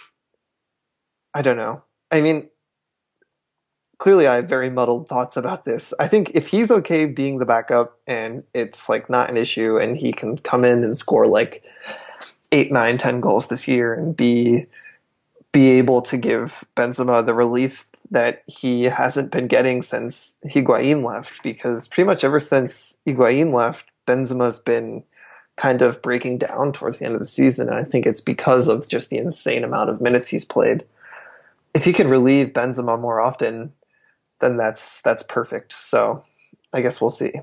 I don't know. I mean, clearly I have very muddled thoughts about this. I think if he's okay being the backup and it's like not an issue, and he can come in and score like 8, 9, 10 goals this year and be able to give Benzema the relief that he hasn't been getting since Higuain left, because pretty much ever since Higuain left, Benzema's been kind of breaking down towards the end of the season, and I think it's because of just the insane amount of minutes he's played. If he could relieve Benzema more often, then that's perfect. So I guess we'll see.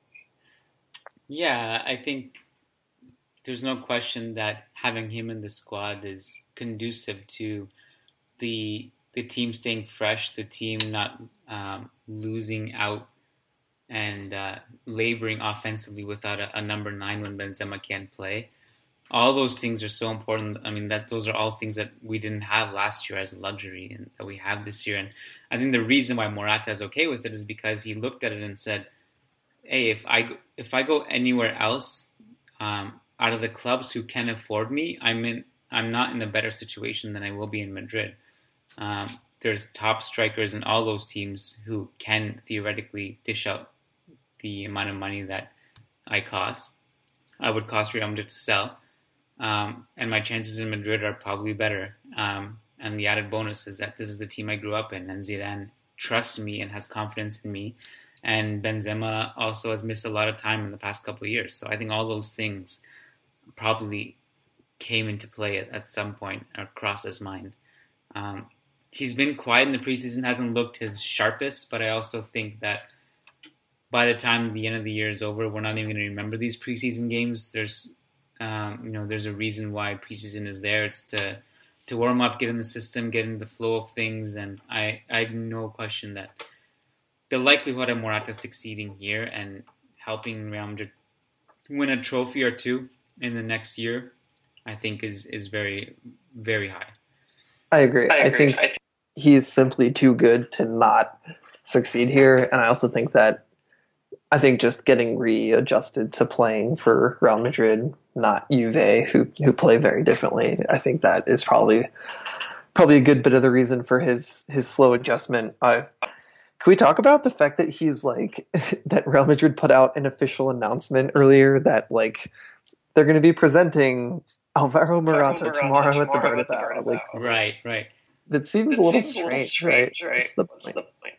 Yeah, I think there's no question that having him in the squad is conducive to the team staying fresh, the team not losing out and laboring offensively without a number 9 when Benzema can't play. All those things are so important. I mean, those are all things that we didn't have last year as a luxury, and that we have this year. And I think the reason why Morata is okay with it is because he looked at it and said, "Hey, if I go anywhere else, out of the clubs who can afford me, I'm not in a better situation than I will be in Madrid." There's top strikers in all those teams who can theoretically dish out the amount of money that I would cost Real Madrid to sell. And my chances in Madrid are probably better. And the added bonus is that this is the team I grew up in, and Zidane trusts me and has confidence in me. And Benzema also has missed a lot of time in the past couple of years. So I think all those things probably came into play at some point or crossed his mind. He's been quiet in the preseason, hasn't looked his sharpest, but I also think that by the time the end of the year is over, we're not even going to remember these preseason games. There's a reason why preseason is there. It's to warm up, get in the system, get in the flow of things, and I have no question that the likelihood of Morata succeeding here and helping Real Madrid win a trophy or two in the next year, I think is very, very high. I agree. I think he's simply too good to not succeed here, and I also think that just getting readjusted to playing for Real Madrid, not Juve, who play very differently, I think that is probably a good bit of the reason for his slow adjustment. Can we talk about the fact that he's like that Real Madrid put out an official announcement earlier that like they're going to be presenting Alvaro Morata tomorrow at the Bernabeu? Like, right. That seems a little strange, right? What's the point?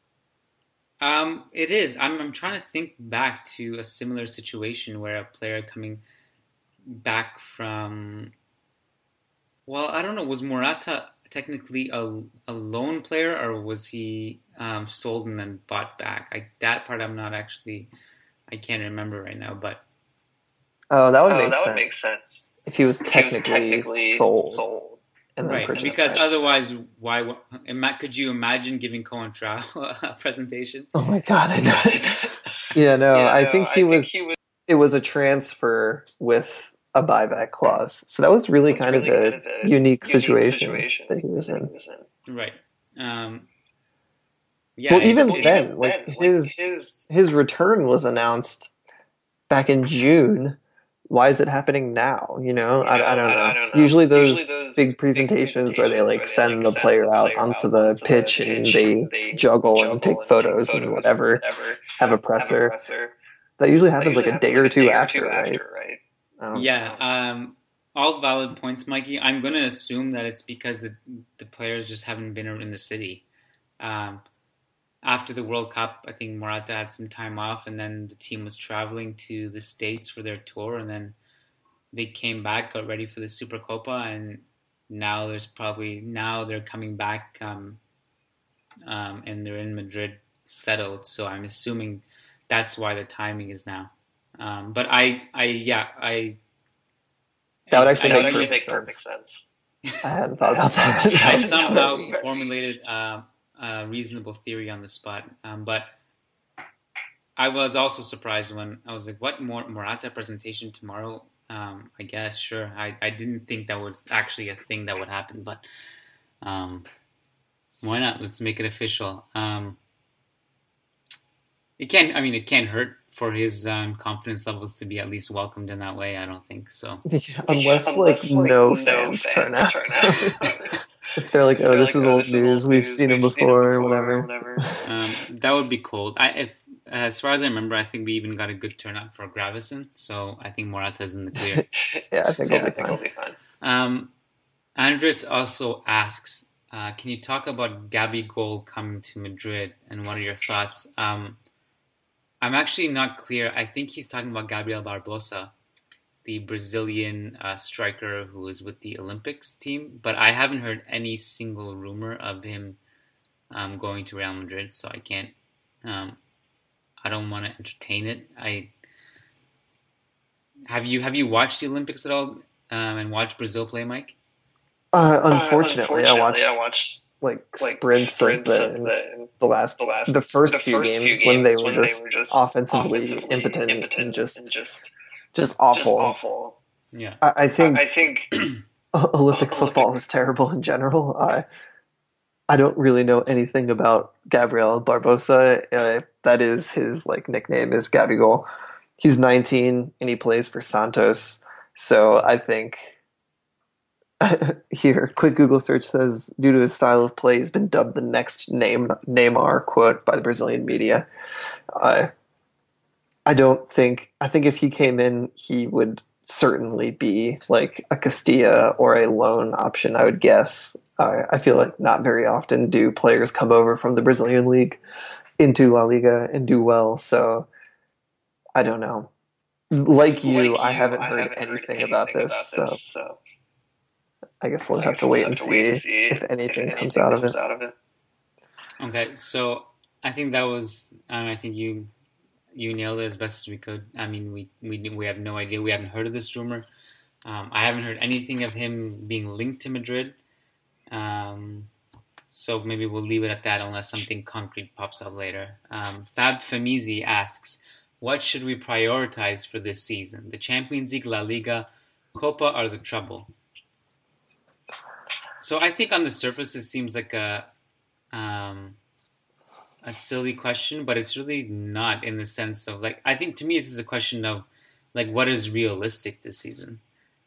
It is. I'm trying to think back to a similar situation where a player coming back from, well, I don't know, was Morata technically a loan player, or was he sold and then bought back? That part I can't remember right now, but that would make sense if he was technically sold. Right, because otherwise, why? Could you imagine giving Cohen a presentation? Oh my God, I know. I think he was. It was a transfer with a buyback clause, so that was really kind of a unique situation that he was in. Right. Yeah, Well, it's even it's then, like his return was announced back in June. Why is it happening now? I don't know. Usually those big presentations where they like send the player out onto the pitch and they juggle and take photos and whatever, have a presser. That usually happens like a day or two after, right? yeah. All valid points, Mikey. I'm gonna assume that it's because the players just haven't been in the city. Um, After the World Cup, I think Morata had some time off, and then the team was traveling to the States for their tour, and then they came back, got ready for the Supercopa, and now they're coming back, and they're in Madrid settled. So I'm assuming that's why the timing is now. But yeah, That would actually I make perfect sense. I hadn't thought about that. I somehow formulated a reasonable theory on the spot, but I was also surprised when I was like, "What Morata presentation tomorrow?" I guess sure. I didn't think that was actually a thing that would happen, but why not? Let's make it official. It can't hurt for his confidence levels to be at least welcomed in that way. I don't think so. Unless no fans turn out. If they're like, "Oh, this is old news. We've seen him before," or whatever. That would be cold. As far as I remember, I think we even got a good turnout for Gravison, so I think Morata's in the clear. Yeah, I think he'll be fine. Andres also asks, can you talk about Gabigol coming to Madrid, and what are your thoughts? I'm actually not clear. I think he's talking about Gabriel Barbosa, the Brazilian striker who is with the Olympics team, but I haven't heard any single rumor of him going to Real Madrid, so I can't. I don't want to entertain it. Have you watched the Olympics at all and watched Brazil play, Mike? Unfortunately, I watched like sprints of the first few games when they were just offensively impotent and just awful. Yeah, I think Olympic football is terrible in general. I don't really know anything about Gabriel Barbosa. That is his nickname is Gabigol. He's 19 and he plays for Santos. So I think here, quick Google search says, due to his style of play, he's been dubbed the next Neymar, quote, by the Brazilian media. I think if he came in, he would certainly be like a Castilla or a loan option, I would guess. I feel like not very often do players come over from the Brazilian league into La Liga and do well. So I don't know. Like you, I haven't heard anything about this. So I guess we'll just have to wait and see if anything comes out of it. Okay, so I think that was. I think you nailed it as best as we could. I mean, we have no idea. We haven't heard of this rumor. I haven't heard anything of him being linked to Madrid. So maybe we'll leave it at that unless something concrete pops up later. Fab Famizi asks, what should we prioritize for this season? The Champions League, La Liga, Copa, or the treble? So I think on the surface it seems like a silly question, but it's really not, in the sense of I think to me this is a question of what is realistic this season.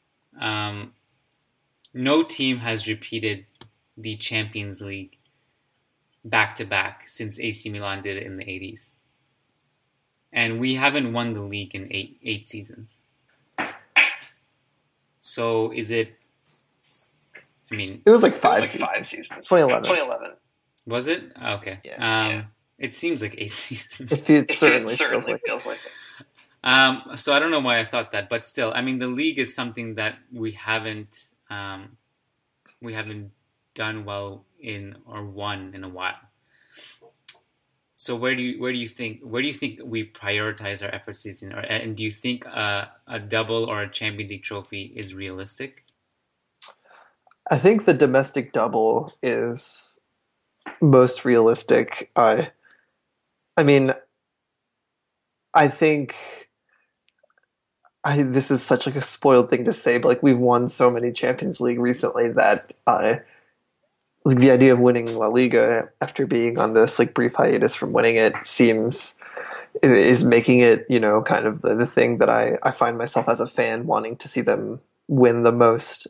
No team has repeated the Champions League back-to-back since AC Milan did it in the 80s. And we haven't won the league in eight seasons. So is it... I mean... It was five seasons. 2011. Was it? Okay. Yeah. It seems like 8 seasons. It certainly feels like it. So I don't know why I thought that, but still, I mean, the league is something that we haven't done well in or won in a while. So where do you think we prioritize our efforts this season, and do you think a double or a Champions League trophy is realistic? I think the domestic double is most realistic. I mean, I think this is such a spoiled thing to say, but we've won so many Champions League recently that like the idea of winning La Liga after being on this like brief hiatus from winning it seems is making it, you know, kind of the thing that I find myself as a fan wanting to see them win the most.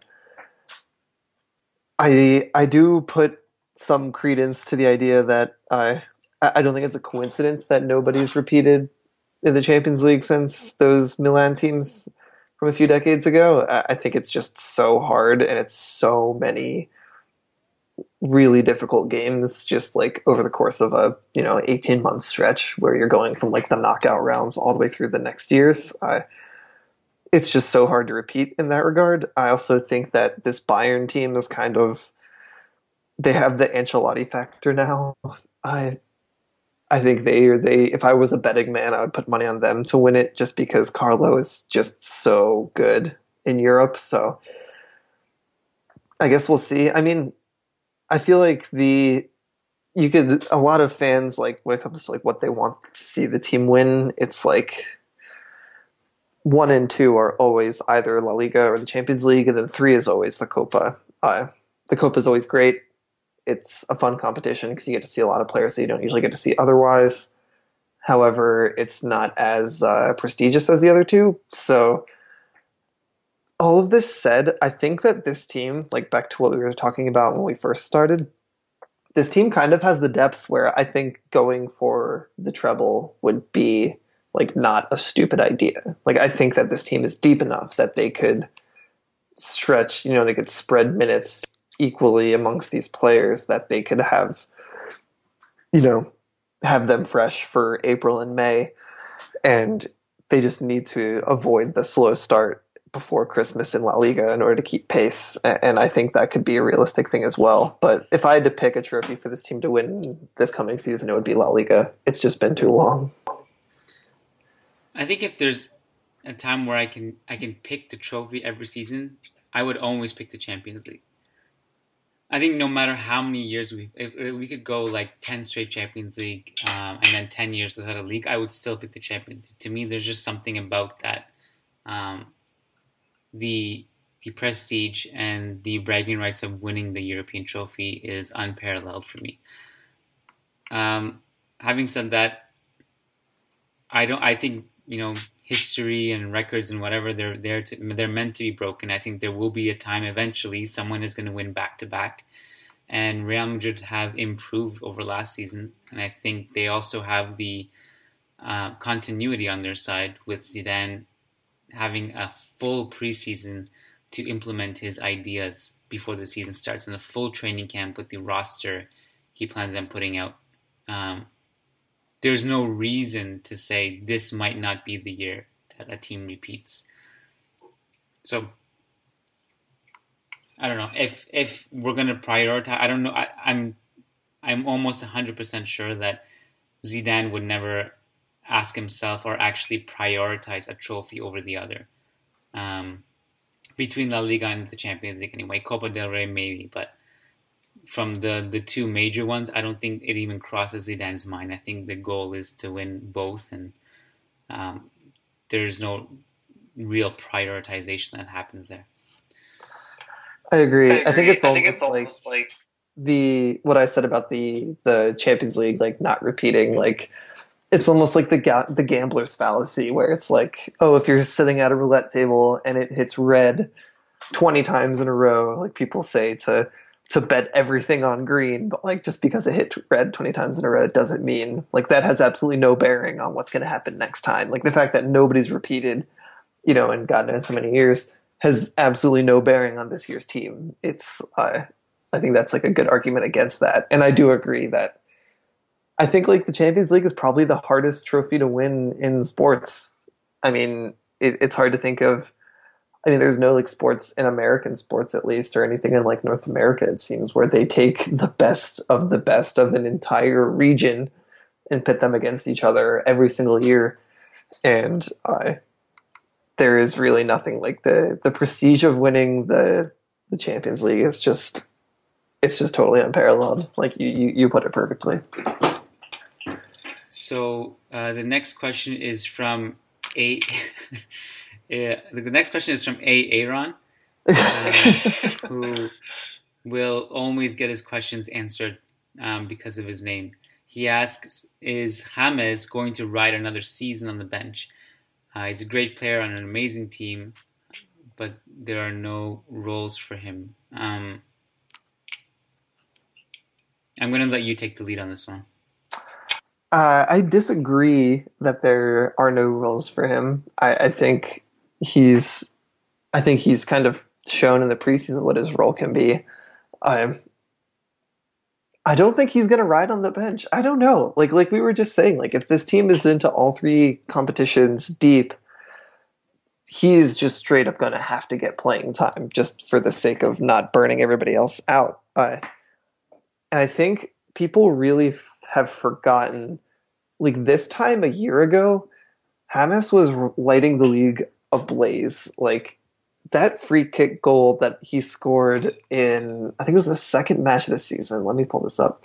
I do put some credence to the idea that I don't think it's a coincidence that nobody's repeated in the Champions League since those Milan teams from a few decades ago. I think it's just so hard and it's so many really difficult games just like over the course of a 18-month stretch where you're going from like the knockout rounds all the way through the next years. It's just so hard to repeat in that regard. I also think that this Bayern team is kind of, they have the Ancelotti factor now. I think they if I was a betting man, I would put money on them to win it just because Carlo is just so good in Europe. So I guess we'll see. I mean, I feel like a lot of fans, like when it comes to like what they want to see the team win, it's like 1 and 2 are always either La Liga or the Champions League, and then 3 is always the Copa. The Copa is always great. It's a fun competition because you get to see a lot of players that you don't usually get to see otherwise. However, it's not as prestigious as the other two. So all of this said, I think that this team, like back to what we were talking about when we first started, this team kind of has the depth where I think going for the treble would be like not a stupid idea. Like I think that this team is deep enough that they could stretch, they could spread minutes equally amongst these players, that they could have, have them fresh for April and May. And they just need to avoid the slow start before Christmas in La Liga in order to keep pace. And I think that could be a realistic thing as well. But if I had to pick a trophy for this team to win this coming season, it would be La Liga. It's just been too long. I think if there's a time where I can pick the trophy every season, I would always pick the Champions League. I think no matter how many years if we could go like 10 straight Champions League and then 10 years without a league, I would still pick the Champions League. To me, there's just something about that. The prestige and the bragging rights of winning the European trophy is unparalleled for me. Having said that, I think history and records and whatever, they're meant to be broken. I think there will be a time eventually someone is going to win back to back, and Real Madrid have improved over last season, and I think they also have the continuity on their side with Zidane having a full preseason to implement his ideas before the season starts, and a full training camp with the roster he plans on putting out. There's no reason to say this might not be the year that a team repeats. So I don't know if we're going to prioritize. I don't know. I'm almost 100% sure that Zidane would never ask himself or actually prioritize a trophy over the other. Between La Liga and the Champions League anyway. Copa del Rey maybe, but from the two major ones, I don't think it even crosses Zidane's mind. I think the goal is to win both, and there's no real prioritization that happens there. I agree. I think it's almost like what I said about the Champions League, like not repeating, like it's almost like the gambler's fallacy, where it's like, oh, if you're sitting at a roulette table and it hits red 20 times in a row, like people say to bet everything on green, but like just because it hit red 20 times in a row, it doesn't mean like that has absolutely no bearing on what's going to happen next time. Like the fact that nobody's repeated, in God knows how many years, has absolutely no bearing on this year's team. It's I think that's like a good argument against that. And I do agree that I think like the Champions League is probably the hardest trophy to win in sports. I mean, it's hard to think of. I mean, there's no like sports in American sports, at least, or anything in like North America, it seems, where they take the best of an entire region and pit them against each other every single year. And there is really nothing like the prestige of winning the Champions League. It's just totally unparalleled. Like you put it perfectly. So the next question is from A. The next question is from Aaron, who will always get his questions answered because of his name. He asks, is James going to ride another season on the bench? He's a great player on an amazing team, but there are no roles for him. I'm going to let you take the lead on this one. I disagree that there are no roles for him. I think he's kind of shown in the preseason what his role can be. I don't think he's going to ride on the bench. I don't know. Like we were just saying, like if this team is into all three competitions deep, he's just straight up going to have to get playing time just for the sake of not burning everybody else out. And I think people really have forgotten, like this time a year ago, James was lighting the league ablaze. Like that free kick goal that he scored in, I think it was the second match of the season. Let me pull this up.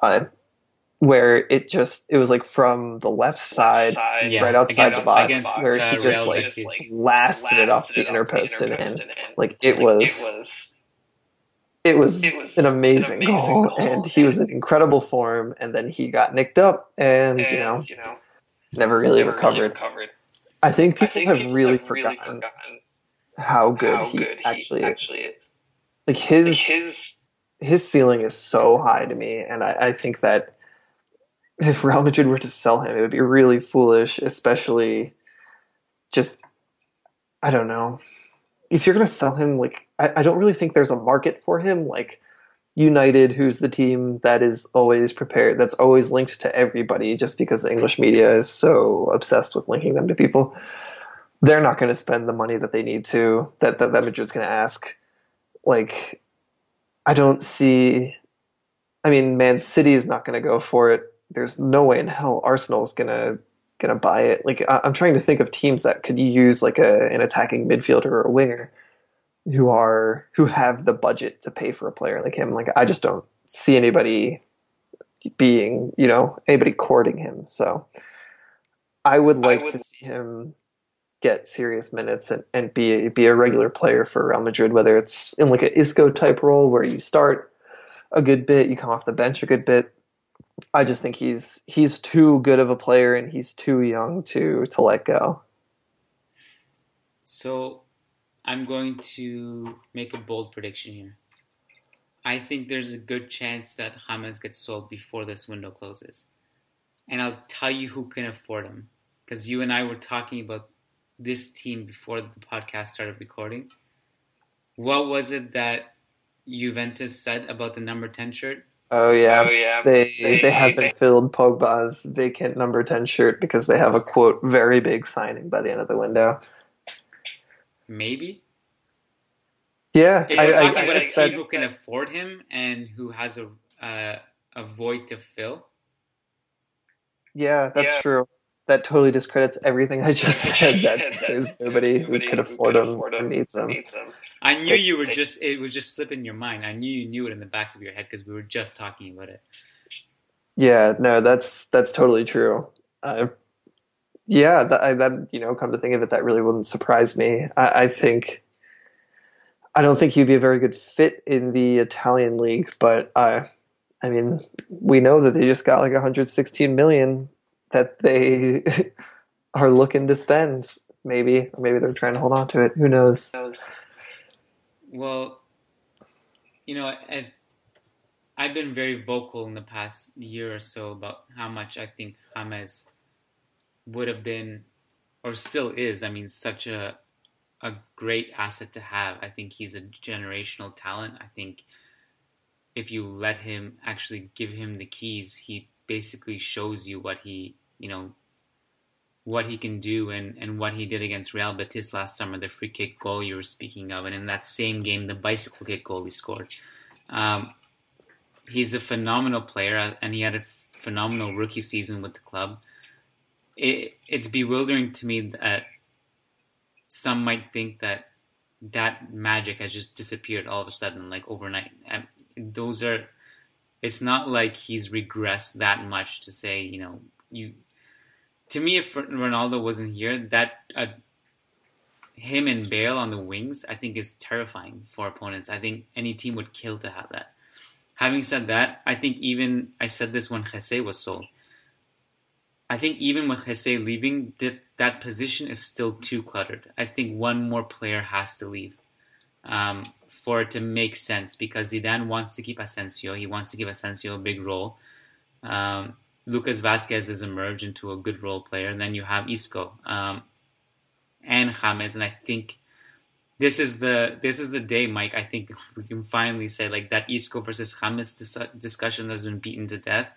Where it was like from the left side, right outside the box, where he just like blasted it off the inner post and in. Like it was an amazing goal, and he was in incredible form. And then he got nicked up, and never really recovered. I think people have really forgotten how good he actually is. Like his ceiling is so high to me, and I think that if Real Madrid were to sell him, it would be really foolish, especially just, I don't know. If you're going to sell him, like, I don't really think there's a market for him. Like, United, who's the team that is always prepared, that's always linked to everybody just because the English media is so obsessed with linking them to people. They're not going to spend the money that they need to, that Madrid's going to ask. Like, I don't see... I mean, Man City is not going to go for it. There's no way in hell Arsenal's gonna buy it. Like I'm trying to think of teams that could use like an attacking midfielder or a winger who have the budget to pay for a player like him. Like I just don't see anybody anybody courting him. So I would like to see him get serious minutes and be a regular player for Real Madrid, whether it's in like an Isco type role where you start a good bit, you come off the bench a good bit. I just think he's too good of a player and he's too young to let go. So I'm going to make a bold prediction here. I think there's a good chance that James gets sold before this window closes. And I'll tell you who can afford him. Because you and I were talking about this team before the podcast started recording. What was it that Juventus said about the number 10 shirt? Oh yeah. They haven't filled Pogba's vacant number 10 shirt because they have a quote very big signing by the end of the window. Maybe. Yeah, if we're talking about a team who can afford him and who has a void to fill. Yeah, that's true. That totally discredits everything I just said. That there's nobody who could afford him or needs him. I knew it was just slipping your mind. I knew you knew it in the back of your head because we were just talking about it. Yeah, no, that's totally true. Come to think of it, that really wouldn't surprise me. I don't think he'd be a very good fit in the Italian league, but I mean, we know that they just got like 116 million that they are looking to spend. Maybe they're trying to hold on to it. Who knows? Well, I've been very vocal in the past year or so about how much I think James would have been, or still is, such a great asset to have. I think he's a generational talent. I think if you let him actually give him the keys, he basically shows you what he can do and what he did against Real Betis last summer, the free kick goal you were speaking of, and in that same game, the bicycle kick goal he scored. He's a phenomenal player, and he had a phenomenal rookie season with the club. It's bewildering to me that some might think that magic has just disappeared all of a sudden, like overnight. It's not like he's regressed that much to say, to me, if Ronaldo wasn't here, that him and Bale on the wings, I think is terrifying for opponents. I think any team would kill to have that. Having said that, I think even, I said this when Jesse was sold, I think even with Jesse leaving, that position is still too cluttered. I think one more player has to leave for it to make sense, because Zidane wants to keep Asensio. He wants to give Asensio a big role. Lucas Vazquez has emerged into a good role player. And then you have Isco and James. And I think this is the day, Mike. I think we can finally say like that Isco versus James discussion has been beaten to death.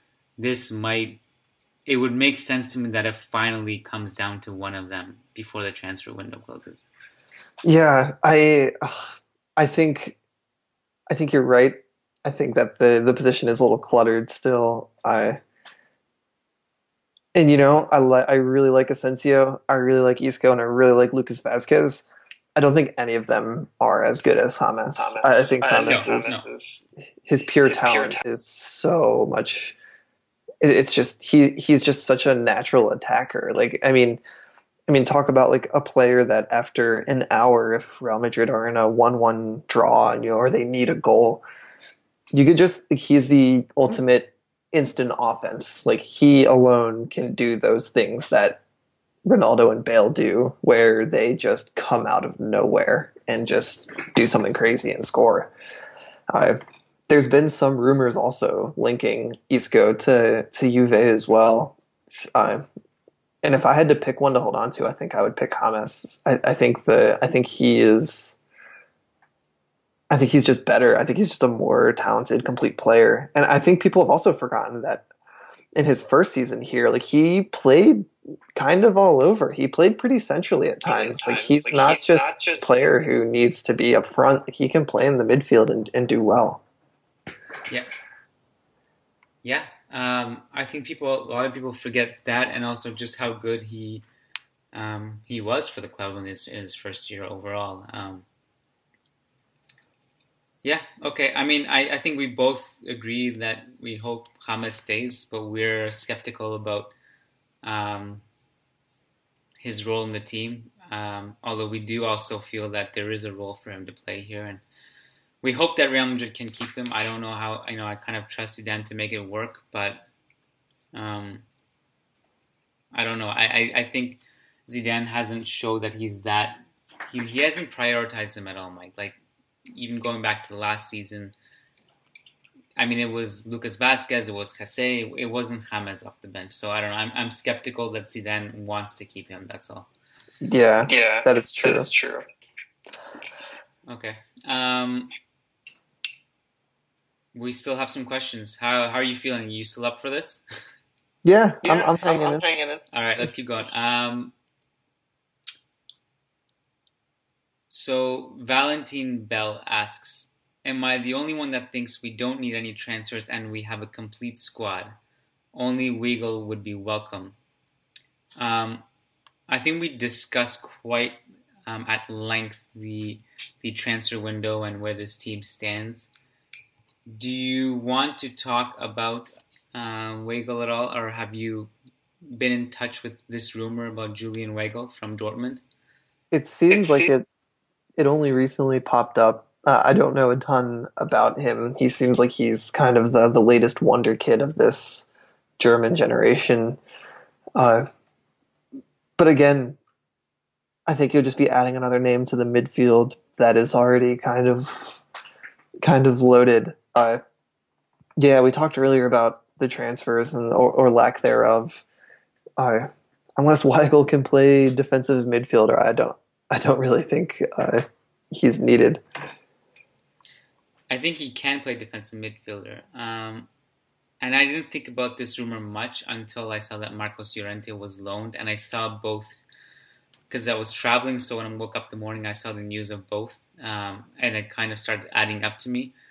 It would make sense to me that it finally comes down to one of them before the transfer window closes. Yeah, I think you're right. I think that the position is a little cluttered still. I really like Asensio. I really like Isco, and I really like Lucas Vazquez. I don't think any of them are as good as James. I think James is his pure talent is so much. It's just he's just such a natural attacker. Like I mean, talk about like a player that after an hour, if Real Madrid are in a 1-1 draw and or they need a goal, he's the ultimate instant offense. Like he alone can do those things that Ronaldo and Bale do, where they just come out of nowhere and just do something crazy and score. There's been some rumors also linking Isco to Juve as well. And if I had to pick one to hold on to, I think I would pick James. I think he's just better. I think he's just a more talented, complete player. And I think people have also forgotten that in his first season here, like he played kind of all over. He played pretty centrally at times. Like he's not just a player who needs to be up front. Like he can play in the midfield and do well. Yeah. Yeah. I think a lot of people forget that, and also just how good he was for the club in his first year overall. Yeah, okay. I mean, I think we both agree that we hope James stays, but we're skeptical about his role in the team. Although we do also feel that there is a role for him to play here, and we hope that Real Madrid can keep him. I don't know how. I kind of trust Zidane to make it work, but I don't know. I think Zidane hasn't showed that he's that. He hasn't prioritized him at all, Mike. Like even going back to last season, I mean, it was Lucas Vazquez, it was Jesse, it wasn't James off the bench. So I don't know. I'm skeptical that Zidane wants to keep him. That's all. Yeah, that is true. That is true. Okay. We still have some questions. How are you feeling? Are you still up for this? Yeah, I'm hanging in. All right, let's keep going. So Valentine Bell asks, am I the only one that thinks we don't need any transfers and we have a complete squad? Only Weigl would be welcome. I think we discussed quite at length the transfer window and where this team stands. Do you want to talk about Weigl at all, or have you been in touch with this rumor about Julian Weigl from Dortmund? It seems like it only recently popped up. I don't know a ton about him. He seems like he's kind of the latest wonder kid of this German generation. But again, I think you'll just be adding another name to the midfield that is already kind of loaded. Yeah, we talked earlier about the transfers or lack thereof. Unless Weigl can play defensive midfielder, I don't really think he's needed. I think he can play defensive midfielder. And I didn't think about this rumor much until I saw that Marcos Llorente was loaned, and I saw both because I was traveling. So when I woke up the morning, I saw the news of both, and it kind of started adding up to me.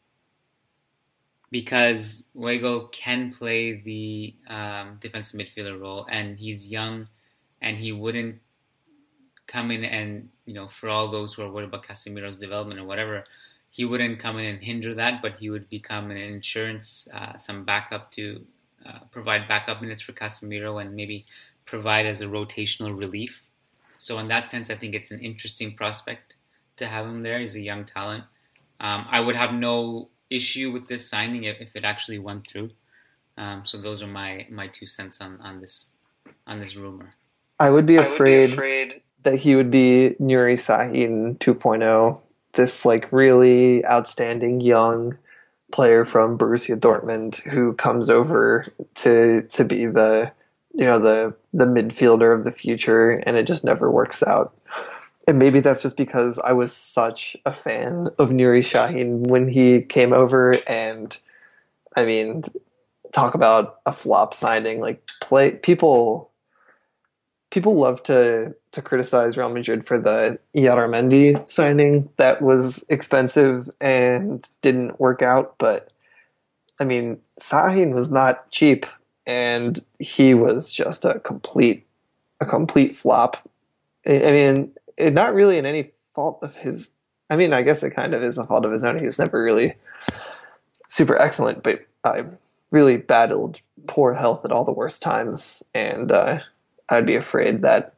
Because Weigl can play the defensive midfielder role, and he's young, and he wouldn't come in and, for all those who are worried about Casemiro's development or whatever, he wouldn't come in and hinder that, but he would become an insurance, some backup to provide backup minutes for Casemiro and maybe provide as a rotational relief. So in that sense, I think it's an interesting prospect to have him there. He's a young talent. I would have no issue with this signing if it actually went through. So those are my 2 cents on this rumor. I would be afraid that he would be Nuri Sahin 2.0, this like really outstanding young player from Borussia Dortmund who comes over to be the midfielder of the future, and it just never works out. And maybe that's just because I was such a fan of Nuri Sahin when he came over, and I mean, talk about a flop signing. Like people love to criticize Real Madrid for the Iaramendi signing that was expensive and didn't work out, but I mean, Sahin was not cheap, and he was just a complete flop. I mean, not really in any fault of his. I mean, I guess it kind of is a fault of his own. He was never really super excellent, but I really battled poor health at all the worst times, and I'd be afraid that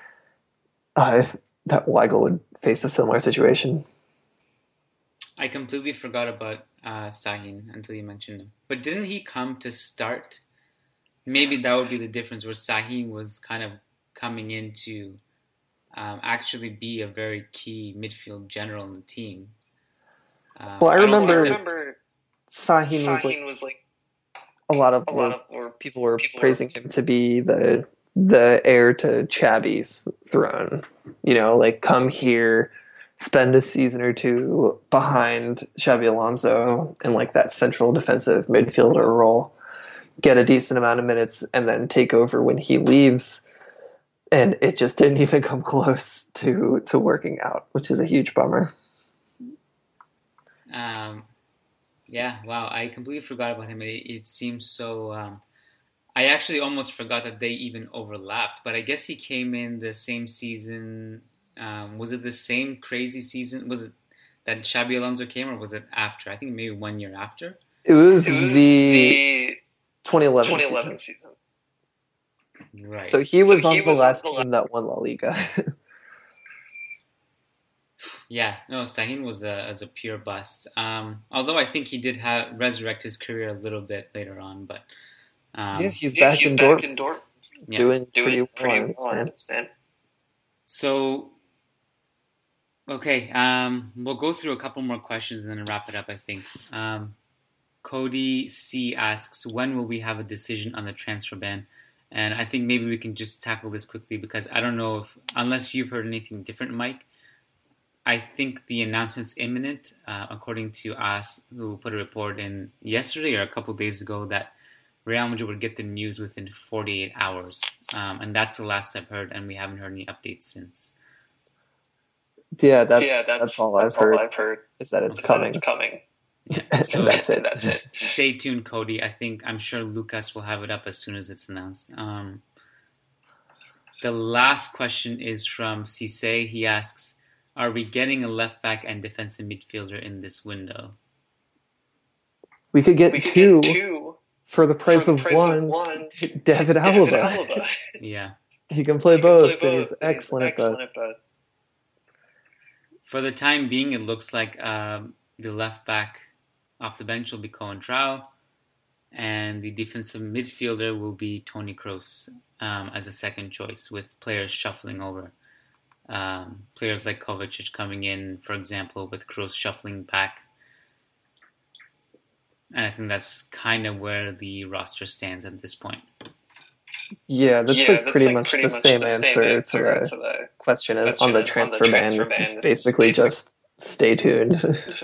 Weigl would face a similar situation. I completely forgot about Sahin until you mentioned him. But didn't he come to start? Maybe that would be the difference, where Sahin was kind of coming in to actually be a very key midfield general in the team. Well, I remember Sahin was like a lot of people were praising him to be the heir to Xabi's throne. You know, like come here, spend a season or two behind Xabi Alonso in like that central defensive midfielder role, get a decent amount of minutes, and then take over when he leaves. And it just didn't even come close to working out, which is a huge bummer. Yeah, wow, I completely forgot about him. It seems so... I actually almost forgot that they even overlapped, but I guess he came in the same season. Was it the same crazy season? Was it that Xabi Alonso came, or was it after? I think maybe 1 year after. It was the 2011 season. Right. So he was on the last team that won La Liga. Yeah, no, Sahin was a pure bust. Although I think he did resurrect his career a little bit later on, but he's back in Dortmund, doing pretty well, I understand. So, okay, we'll go through a couple more questions and then wrap it up, I think. Cody C asks, when will we have a decision on the transfer ban? And I think maybe we can just tackle this quickly, because I don't know unless you've heard anything different, Mike, I think the announcement's imminent, according to us, who put a report in yesterday or a couple of days ago, that Real Madrid would get the news within 48 hours. And that's the last I've heard, and we haven't heard any updates since. Yeah, that's all I've heard is that it's coming. Yeah, so that's it. Stay tuned, Cody. I'm sure Lucas will have it up as soon as it's announced. The last question is from Cisse. He asks, are we getting a left back and defensive midfielder in this window? We could get two for the price of one. David Alaba. Yeah. He can play both, and he's excellent at both. For the time being, it looks like the left back off the bench will be Coentrao, and the defensive midfielder will be Toni Kroos as a second choice, with players shuffling over. Players like Kovacic coming in, for example, with Kroos shuffling back. And I think that's kind of where the roster stands at this point. Yeah, that's pretty much the same answer to the question on the transfer ban. This is basically just stay tuned.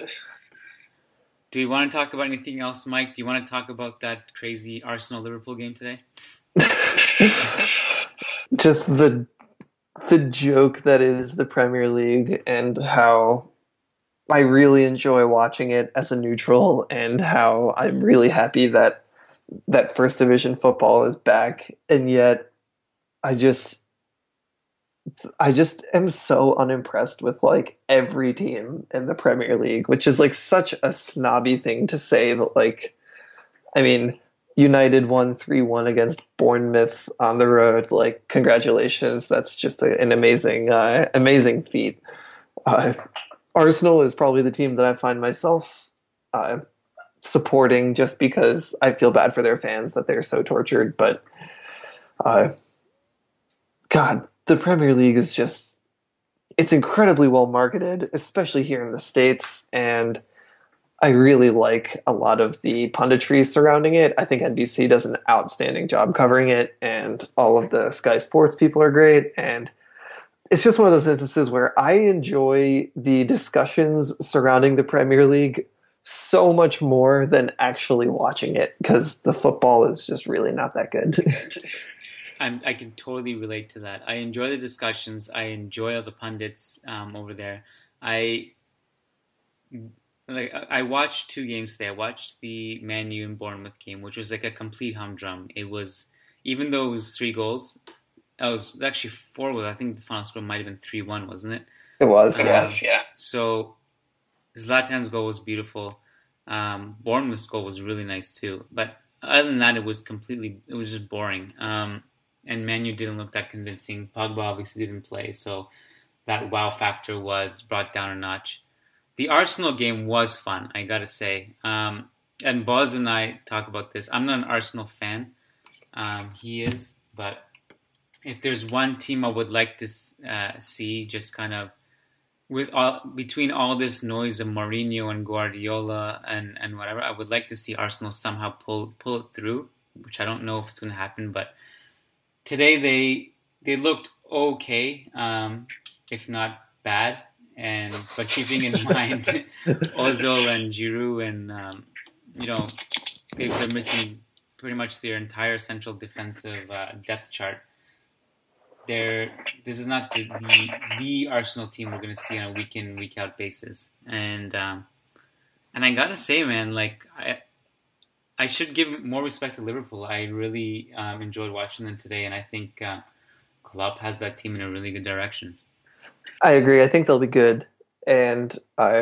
Do we want to talk about anything else, Mike? Do you want to talk about that crazy Arsenal-Liverpool game today? Just the joke that is the Premier League, and how I really enjoy watching it as a neutral, and how I'm really happy that First Division football is back, and yet I just am so unimpressed with like every team in the Premier League, which is like such a snobby thing to say, but like, I mean, United won 3-1 against Bournemouth on the road. Like, congratulations. That's just an amazing feat. Uh, Arsenal is probably the team that I find myself uh, supporting just because I feel bad for their fans that they're so tortured. But uh, God, the Premier League is just, it's incredibly well marketed, especially here in the States. And I really like a lot of the punditry surrounding it. I think NBC does an outstanding job covering it, and all of the Sky Sports people are great. And it's just one of those instances where I enjoy the discussions surrounding the Premier League so much more than actually watching it because the football is just really not that good. I can totally relate to that. I enjoy the discussions. I enjoy all the pundits over there. I watched two games today. I watched the Man U and Bournemouth game, which was like a complete humdrum. It was, even though it was 3 goals, it was actually 4 goals. I think the final score might have been 3-1, wasn't it? It was, yes, yeah. So Zlatan's goal was beautiful. Bournemouth's goal was really nice too. But other than that, it was just boring. And Man U didn't look that convincing. Pogba obviously didn't play, so that wow factor was brought down a notch. The Arsenal game was fun, I gotta say. And Buzz and I talk about this. I'm not an Arsenal fan. He is, but if there's one team I would like to see, just kind of between all this noise of Mourinho and Guardiola and whatever, I would like to see Arsenal somehow pull it through, which I don't know if it's going to happen. But today they looked okay, if not bad. But keeping in mind Ozil and Giroud and they're missing pretty much their entire central defensive depth chart. This is not the Arsenal team we're going to see on a week in, week out basis. And I gotta say, man, like I should give more respect to Liverpool. I really enjoyed watching them today, and I think Klopp has that team in a really good direction. I agree. I think they'll be good. And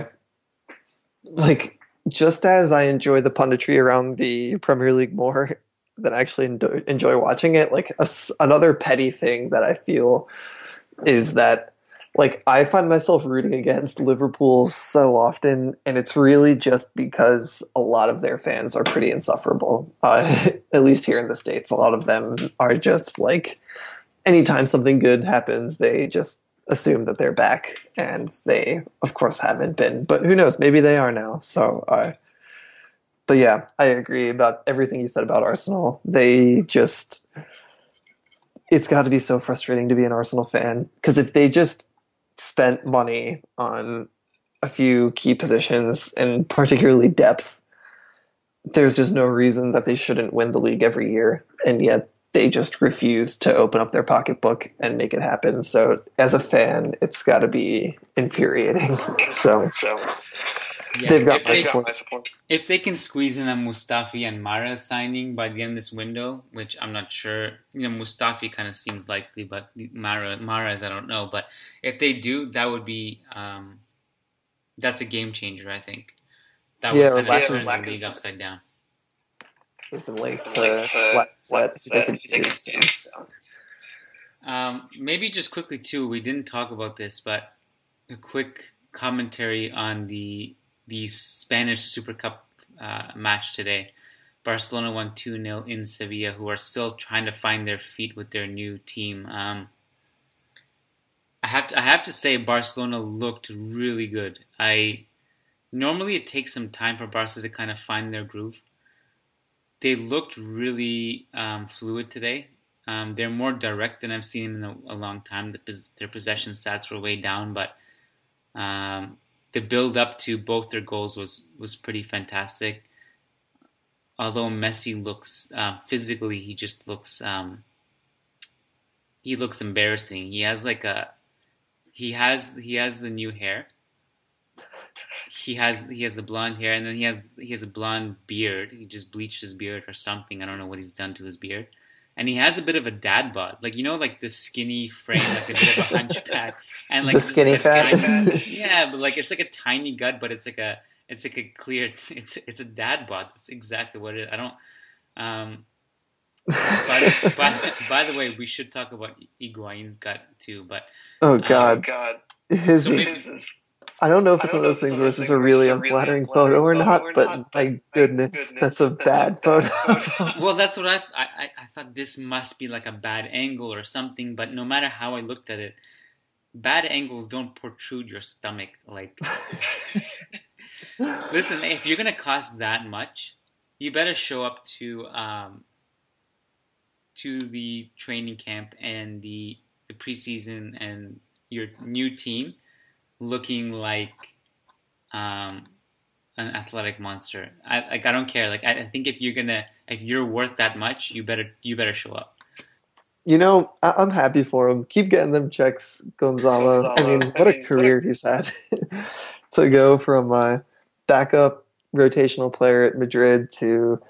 just as I enjoy the punditry around the Premier League more than I actually enjoy watching it, like another petty thing that I feel is that, like, I find myself rooting against Liverpool so often, and it's really just because a lot of their fans are pretty insufferable. At least here in the States, a lot of them are just like, anytime something good happens, they just assume that they're back, and they of course haven't been, but who knows, maybe they are now. So but yeah, I agree about everything you said about Arsenal. It's got to be so frustrating to be an Arsenal fan, because if they just spent money on a few key positions and particularly depth, there's just no reason that they shouldn't win the league every year, and yet they just refuse to open up their pocketbook and make it happen. So as a fan, it's got to be infuriating. So yeah, they've got my support. If they can squeeze in a Mustafi and Mara signing by the end of this window, which I'm not sure, Mustafi kind of seems likely, but Mahrez, I don't know. But if they do, that would be that's a game changer, I think. That would kind of turn the league upside down. They've been linked to what they can do. So. Maybe just quickly too, we didn't talk about this, but a quick commentary on the Spanish Super Cup match today. Barcelona won 2-0 in Sevilla, who are still trying to find their feet with their new team. I have to say Barcelona looked really good. Normally it takes some time for Barca to kind of find their groove. They looked really fluid today. They're more direct than I've seen in a long time. Their possession stats were way down, but the build up to both their goals was pretty fantastic. Although Messi looks physically, he just looks embarrassing. He has the new hair. He has the blonde hair, and then he has a blonde beard. He just bleached his beard or something. I don't know what he's done to his beard. And he has a bit of a dad bod, like the skinny frame, like a bit of a hunchback, and like the skinny fat. Yeah, but like it's like a tiny gut, but it's like a clear. It's a dad bod. That's exactly what it is. By the way, we should talk about Higuain's gut too. But oh God, his so is. I don't know if it's one of those things where it's just a really unflattering photo or not, but my goodness, that's a bad photo. Well, that's what I thought. This must be like a bad angle or something. But no matter how I looked at it, bad angles don't protrude your stomach. Like, listen, if you're gonna cost that much, you better show up to the training camp and the preseason and your new team looking like an athletic monster. I don't care. Like I think if you're worth that much, you better show up. You know, I'm happy for him. Keep getting them checks, Gonzalo. I mean, what a career he's had. To go from a backup rotational player at Madrid to,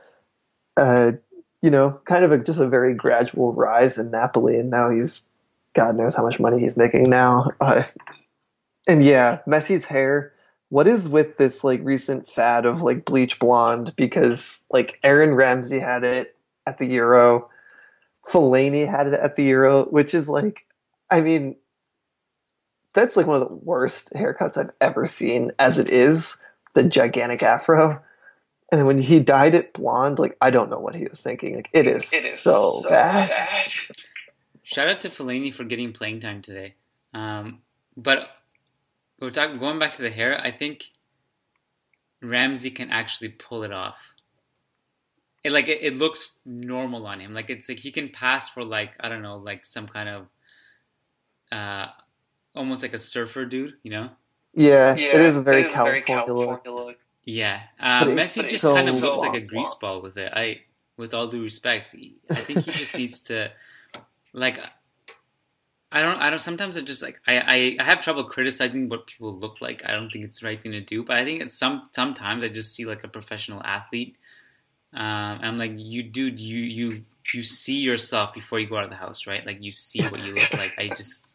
kind of just a very gradual rise in Napoli, and now God knows how much money he's making now. And yeah, Messi's hair. What is with this like recent fad of like bleach blonde? Because like Aaron Ramsey had it at the Euro, Fellaini had it at the Euro, which is like, I mean, that's like one of the worst haircuts I've ever seen. As it is, the gigantic afro, and then when he dyed it blonde, like I don't know what he was thinking. Like it is so bad. Shout out to Fellaini for getting playing time today. But going back to the hair, I think Ramsey can actually pull it off. It looks normal on him. Like it's like he can pass for like, I don't know, like some kind of almost like a surfer dude, you know? Yeah, it is a very California look. Yeah, Messi just kind of looks like a grease ball with it. With all due respect, I think he just needs to, like, I don't. Sometimes I just like I have trouble criticizing what people look like. I don't think it's the right thing to do, but I think it's sometimes I just see like a professional athlete, and I'm like, you see yourself before you go out of the house, right? Like you see what you look like. I just.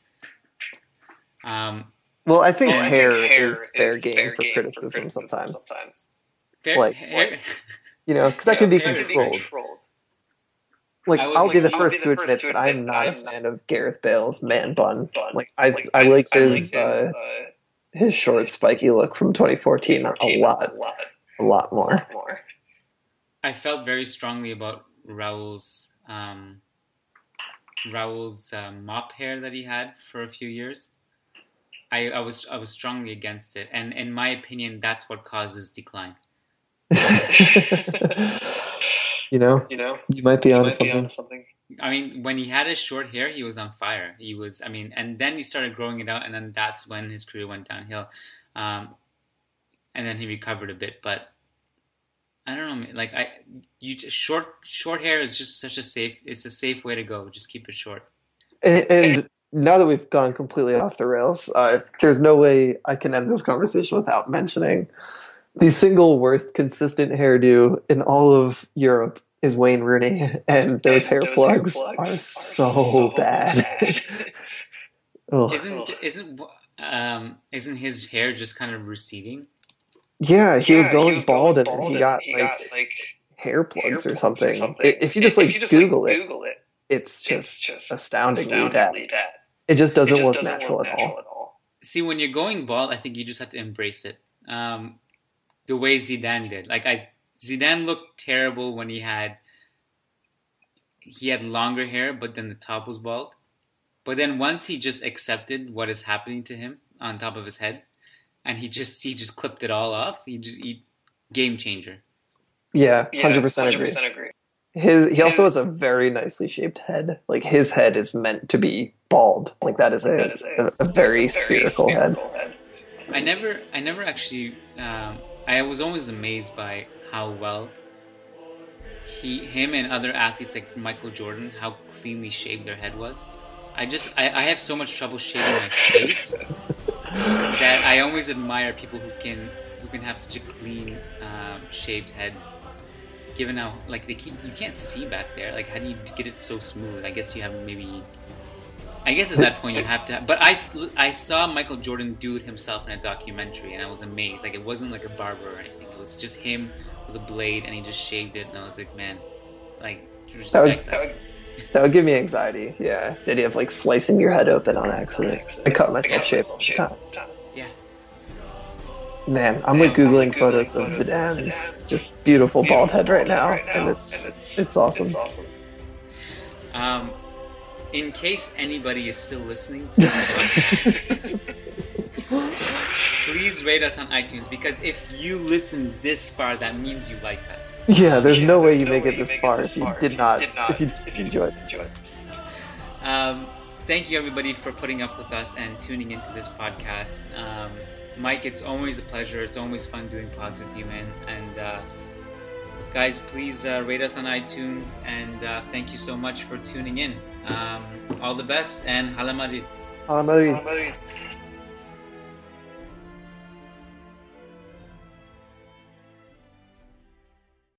Well, I think hair is fair game for criticism sometimes. Like, because that can be controlled. Like, I'll be the first to admit that I'm not a fan of Gareth Bale's man bun. Like, I like his short, spiky look from 2014 a lot more. I felt very strongly about Raul's mop hair that he had for a few years. I was strongly against it, and in my opinion, that's what causes decline. You might be onto something. I mean, when he had his short hair, he was on fire. And then he started growing it out, and then that's when his career went downhill. And then he recovered a bit, but I don't know. Like short hair is just it's a safe way to go. Just keep it short. And now that we've gone completely off the rails, there's no way I can end this conversation without mentioning the single worst consistent hairdo in all of Europe is Wayne Rooney, and those hair plugs are so bad. Isn't his hair just kind of receding? Yeah, he was going bald and he got like hair plugs or something. If you just Google it, it's just astoundingly bad. It just doesn't look natural at all. See, when you're going bald, I think you just have to embrace it. The way Zidane did. Zidane looked terrible when he had longer hair, but then the top was bald. But then once he just accepted what is happening to him on top of his head, and he just clipped it all off, he game changer. Yeah, 100% agree. He also has a very nicely shaped head. Like his head is meant to be bald. Like that is a very spherical head. I never actually. I was always amazed by how well him and other athletes like Michael Jordan, how cleanly shaved their head was. I have so much trouble shaving my face that I always admire people who can have such a clean shaved head. Given how you can't see back there, like how do you get it so smooth? I guess you have at that point you have to. But I saw Michael Jordan do it himself in a documentary, and I was amazed. Like it wasn't like a barber or anything. It was just him with a blade, and he just shaved it, and I was like, man, like, respect that. That would give me anxiety. Yeah, the idea of like slicing your head open on accident. I cut myself shaving all the time. Yeah. Man, I'm like googling photos of Zidane's just beautiful bald head right now, and it's awesome. In case anybody is still listening to this podcast, please rate us on iTunes, because if you listen this far, that means you like us. Yeah, there's no way you make it this far if you did not, if you enjoyed this. Thank you everybody for putting up with us and tuning into this podcast. Mike, it's always a pleasure. It's always fun doing pods with you, man. And guys, please rate us on iTunes, and thank you so much for tuning in. All the best, and Hala Madrid. Hala Madrid.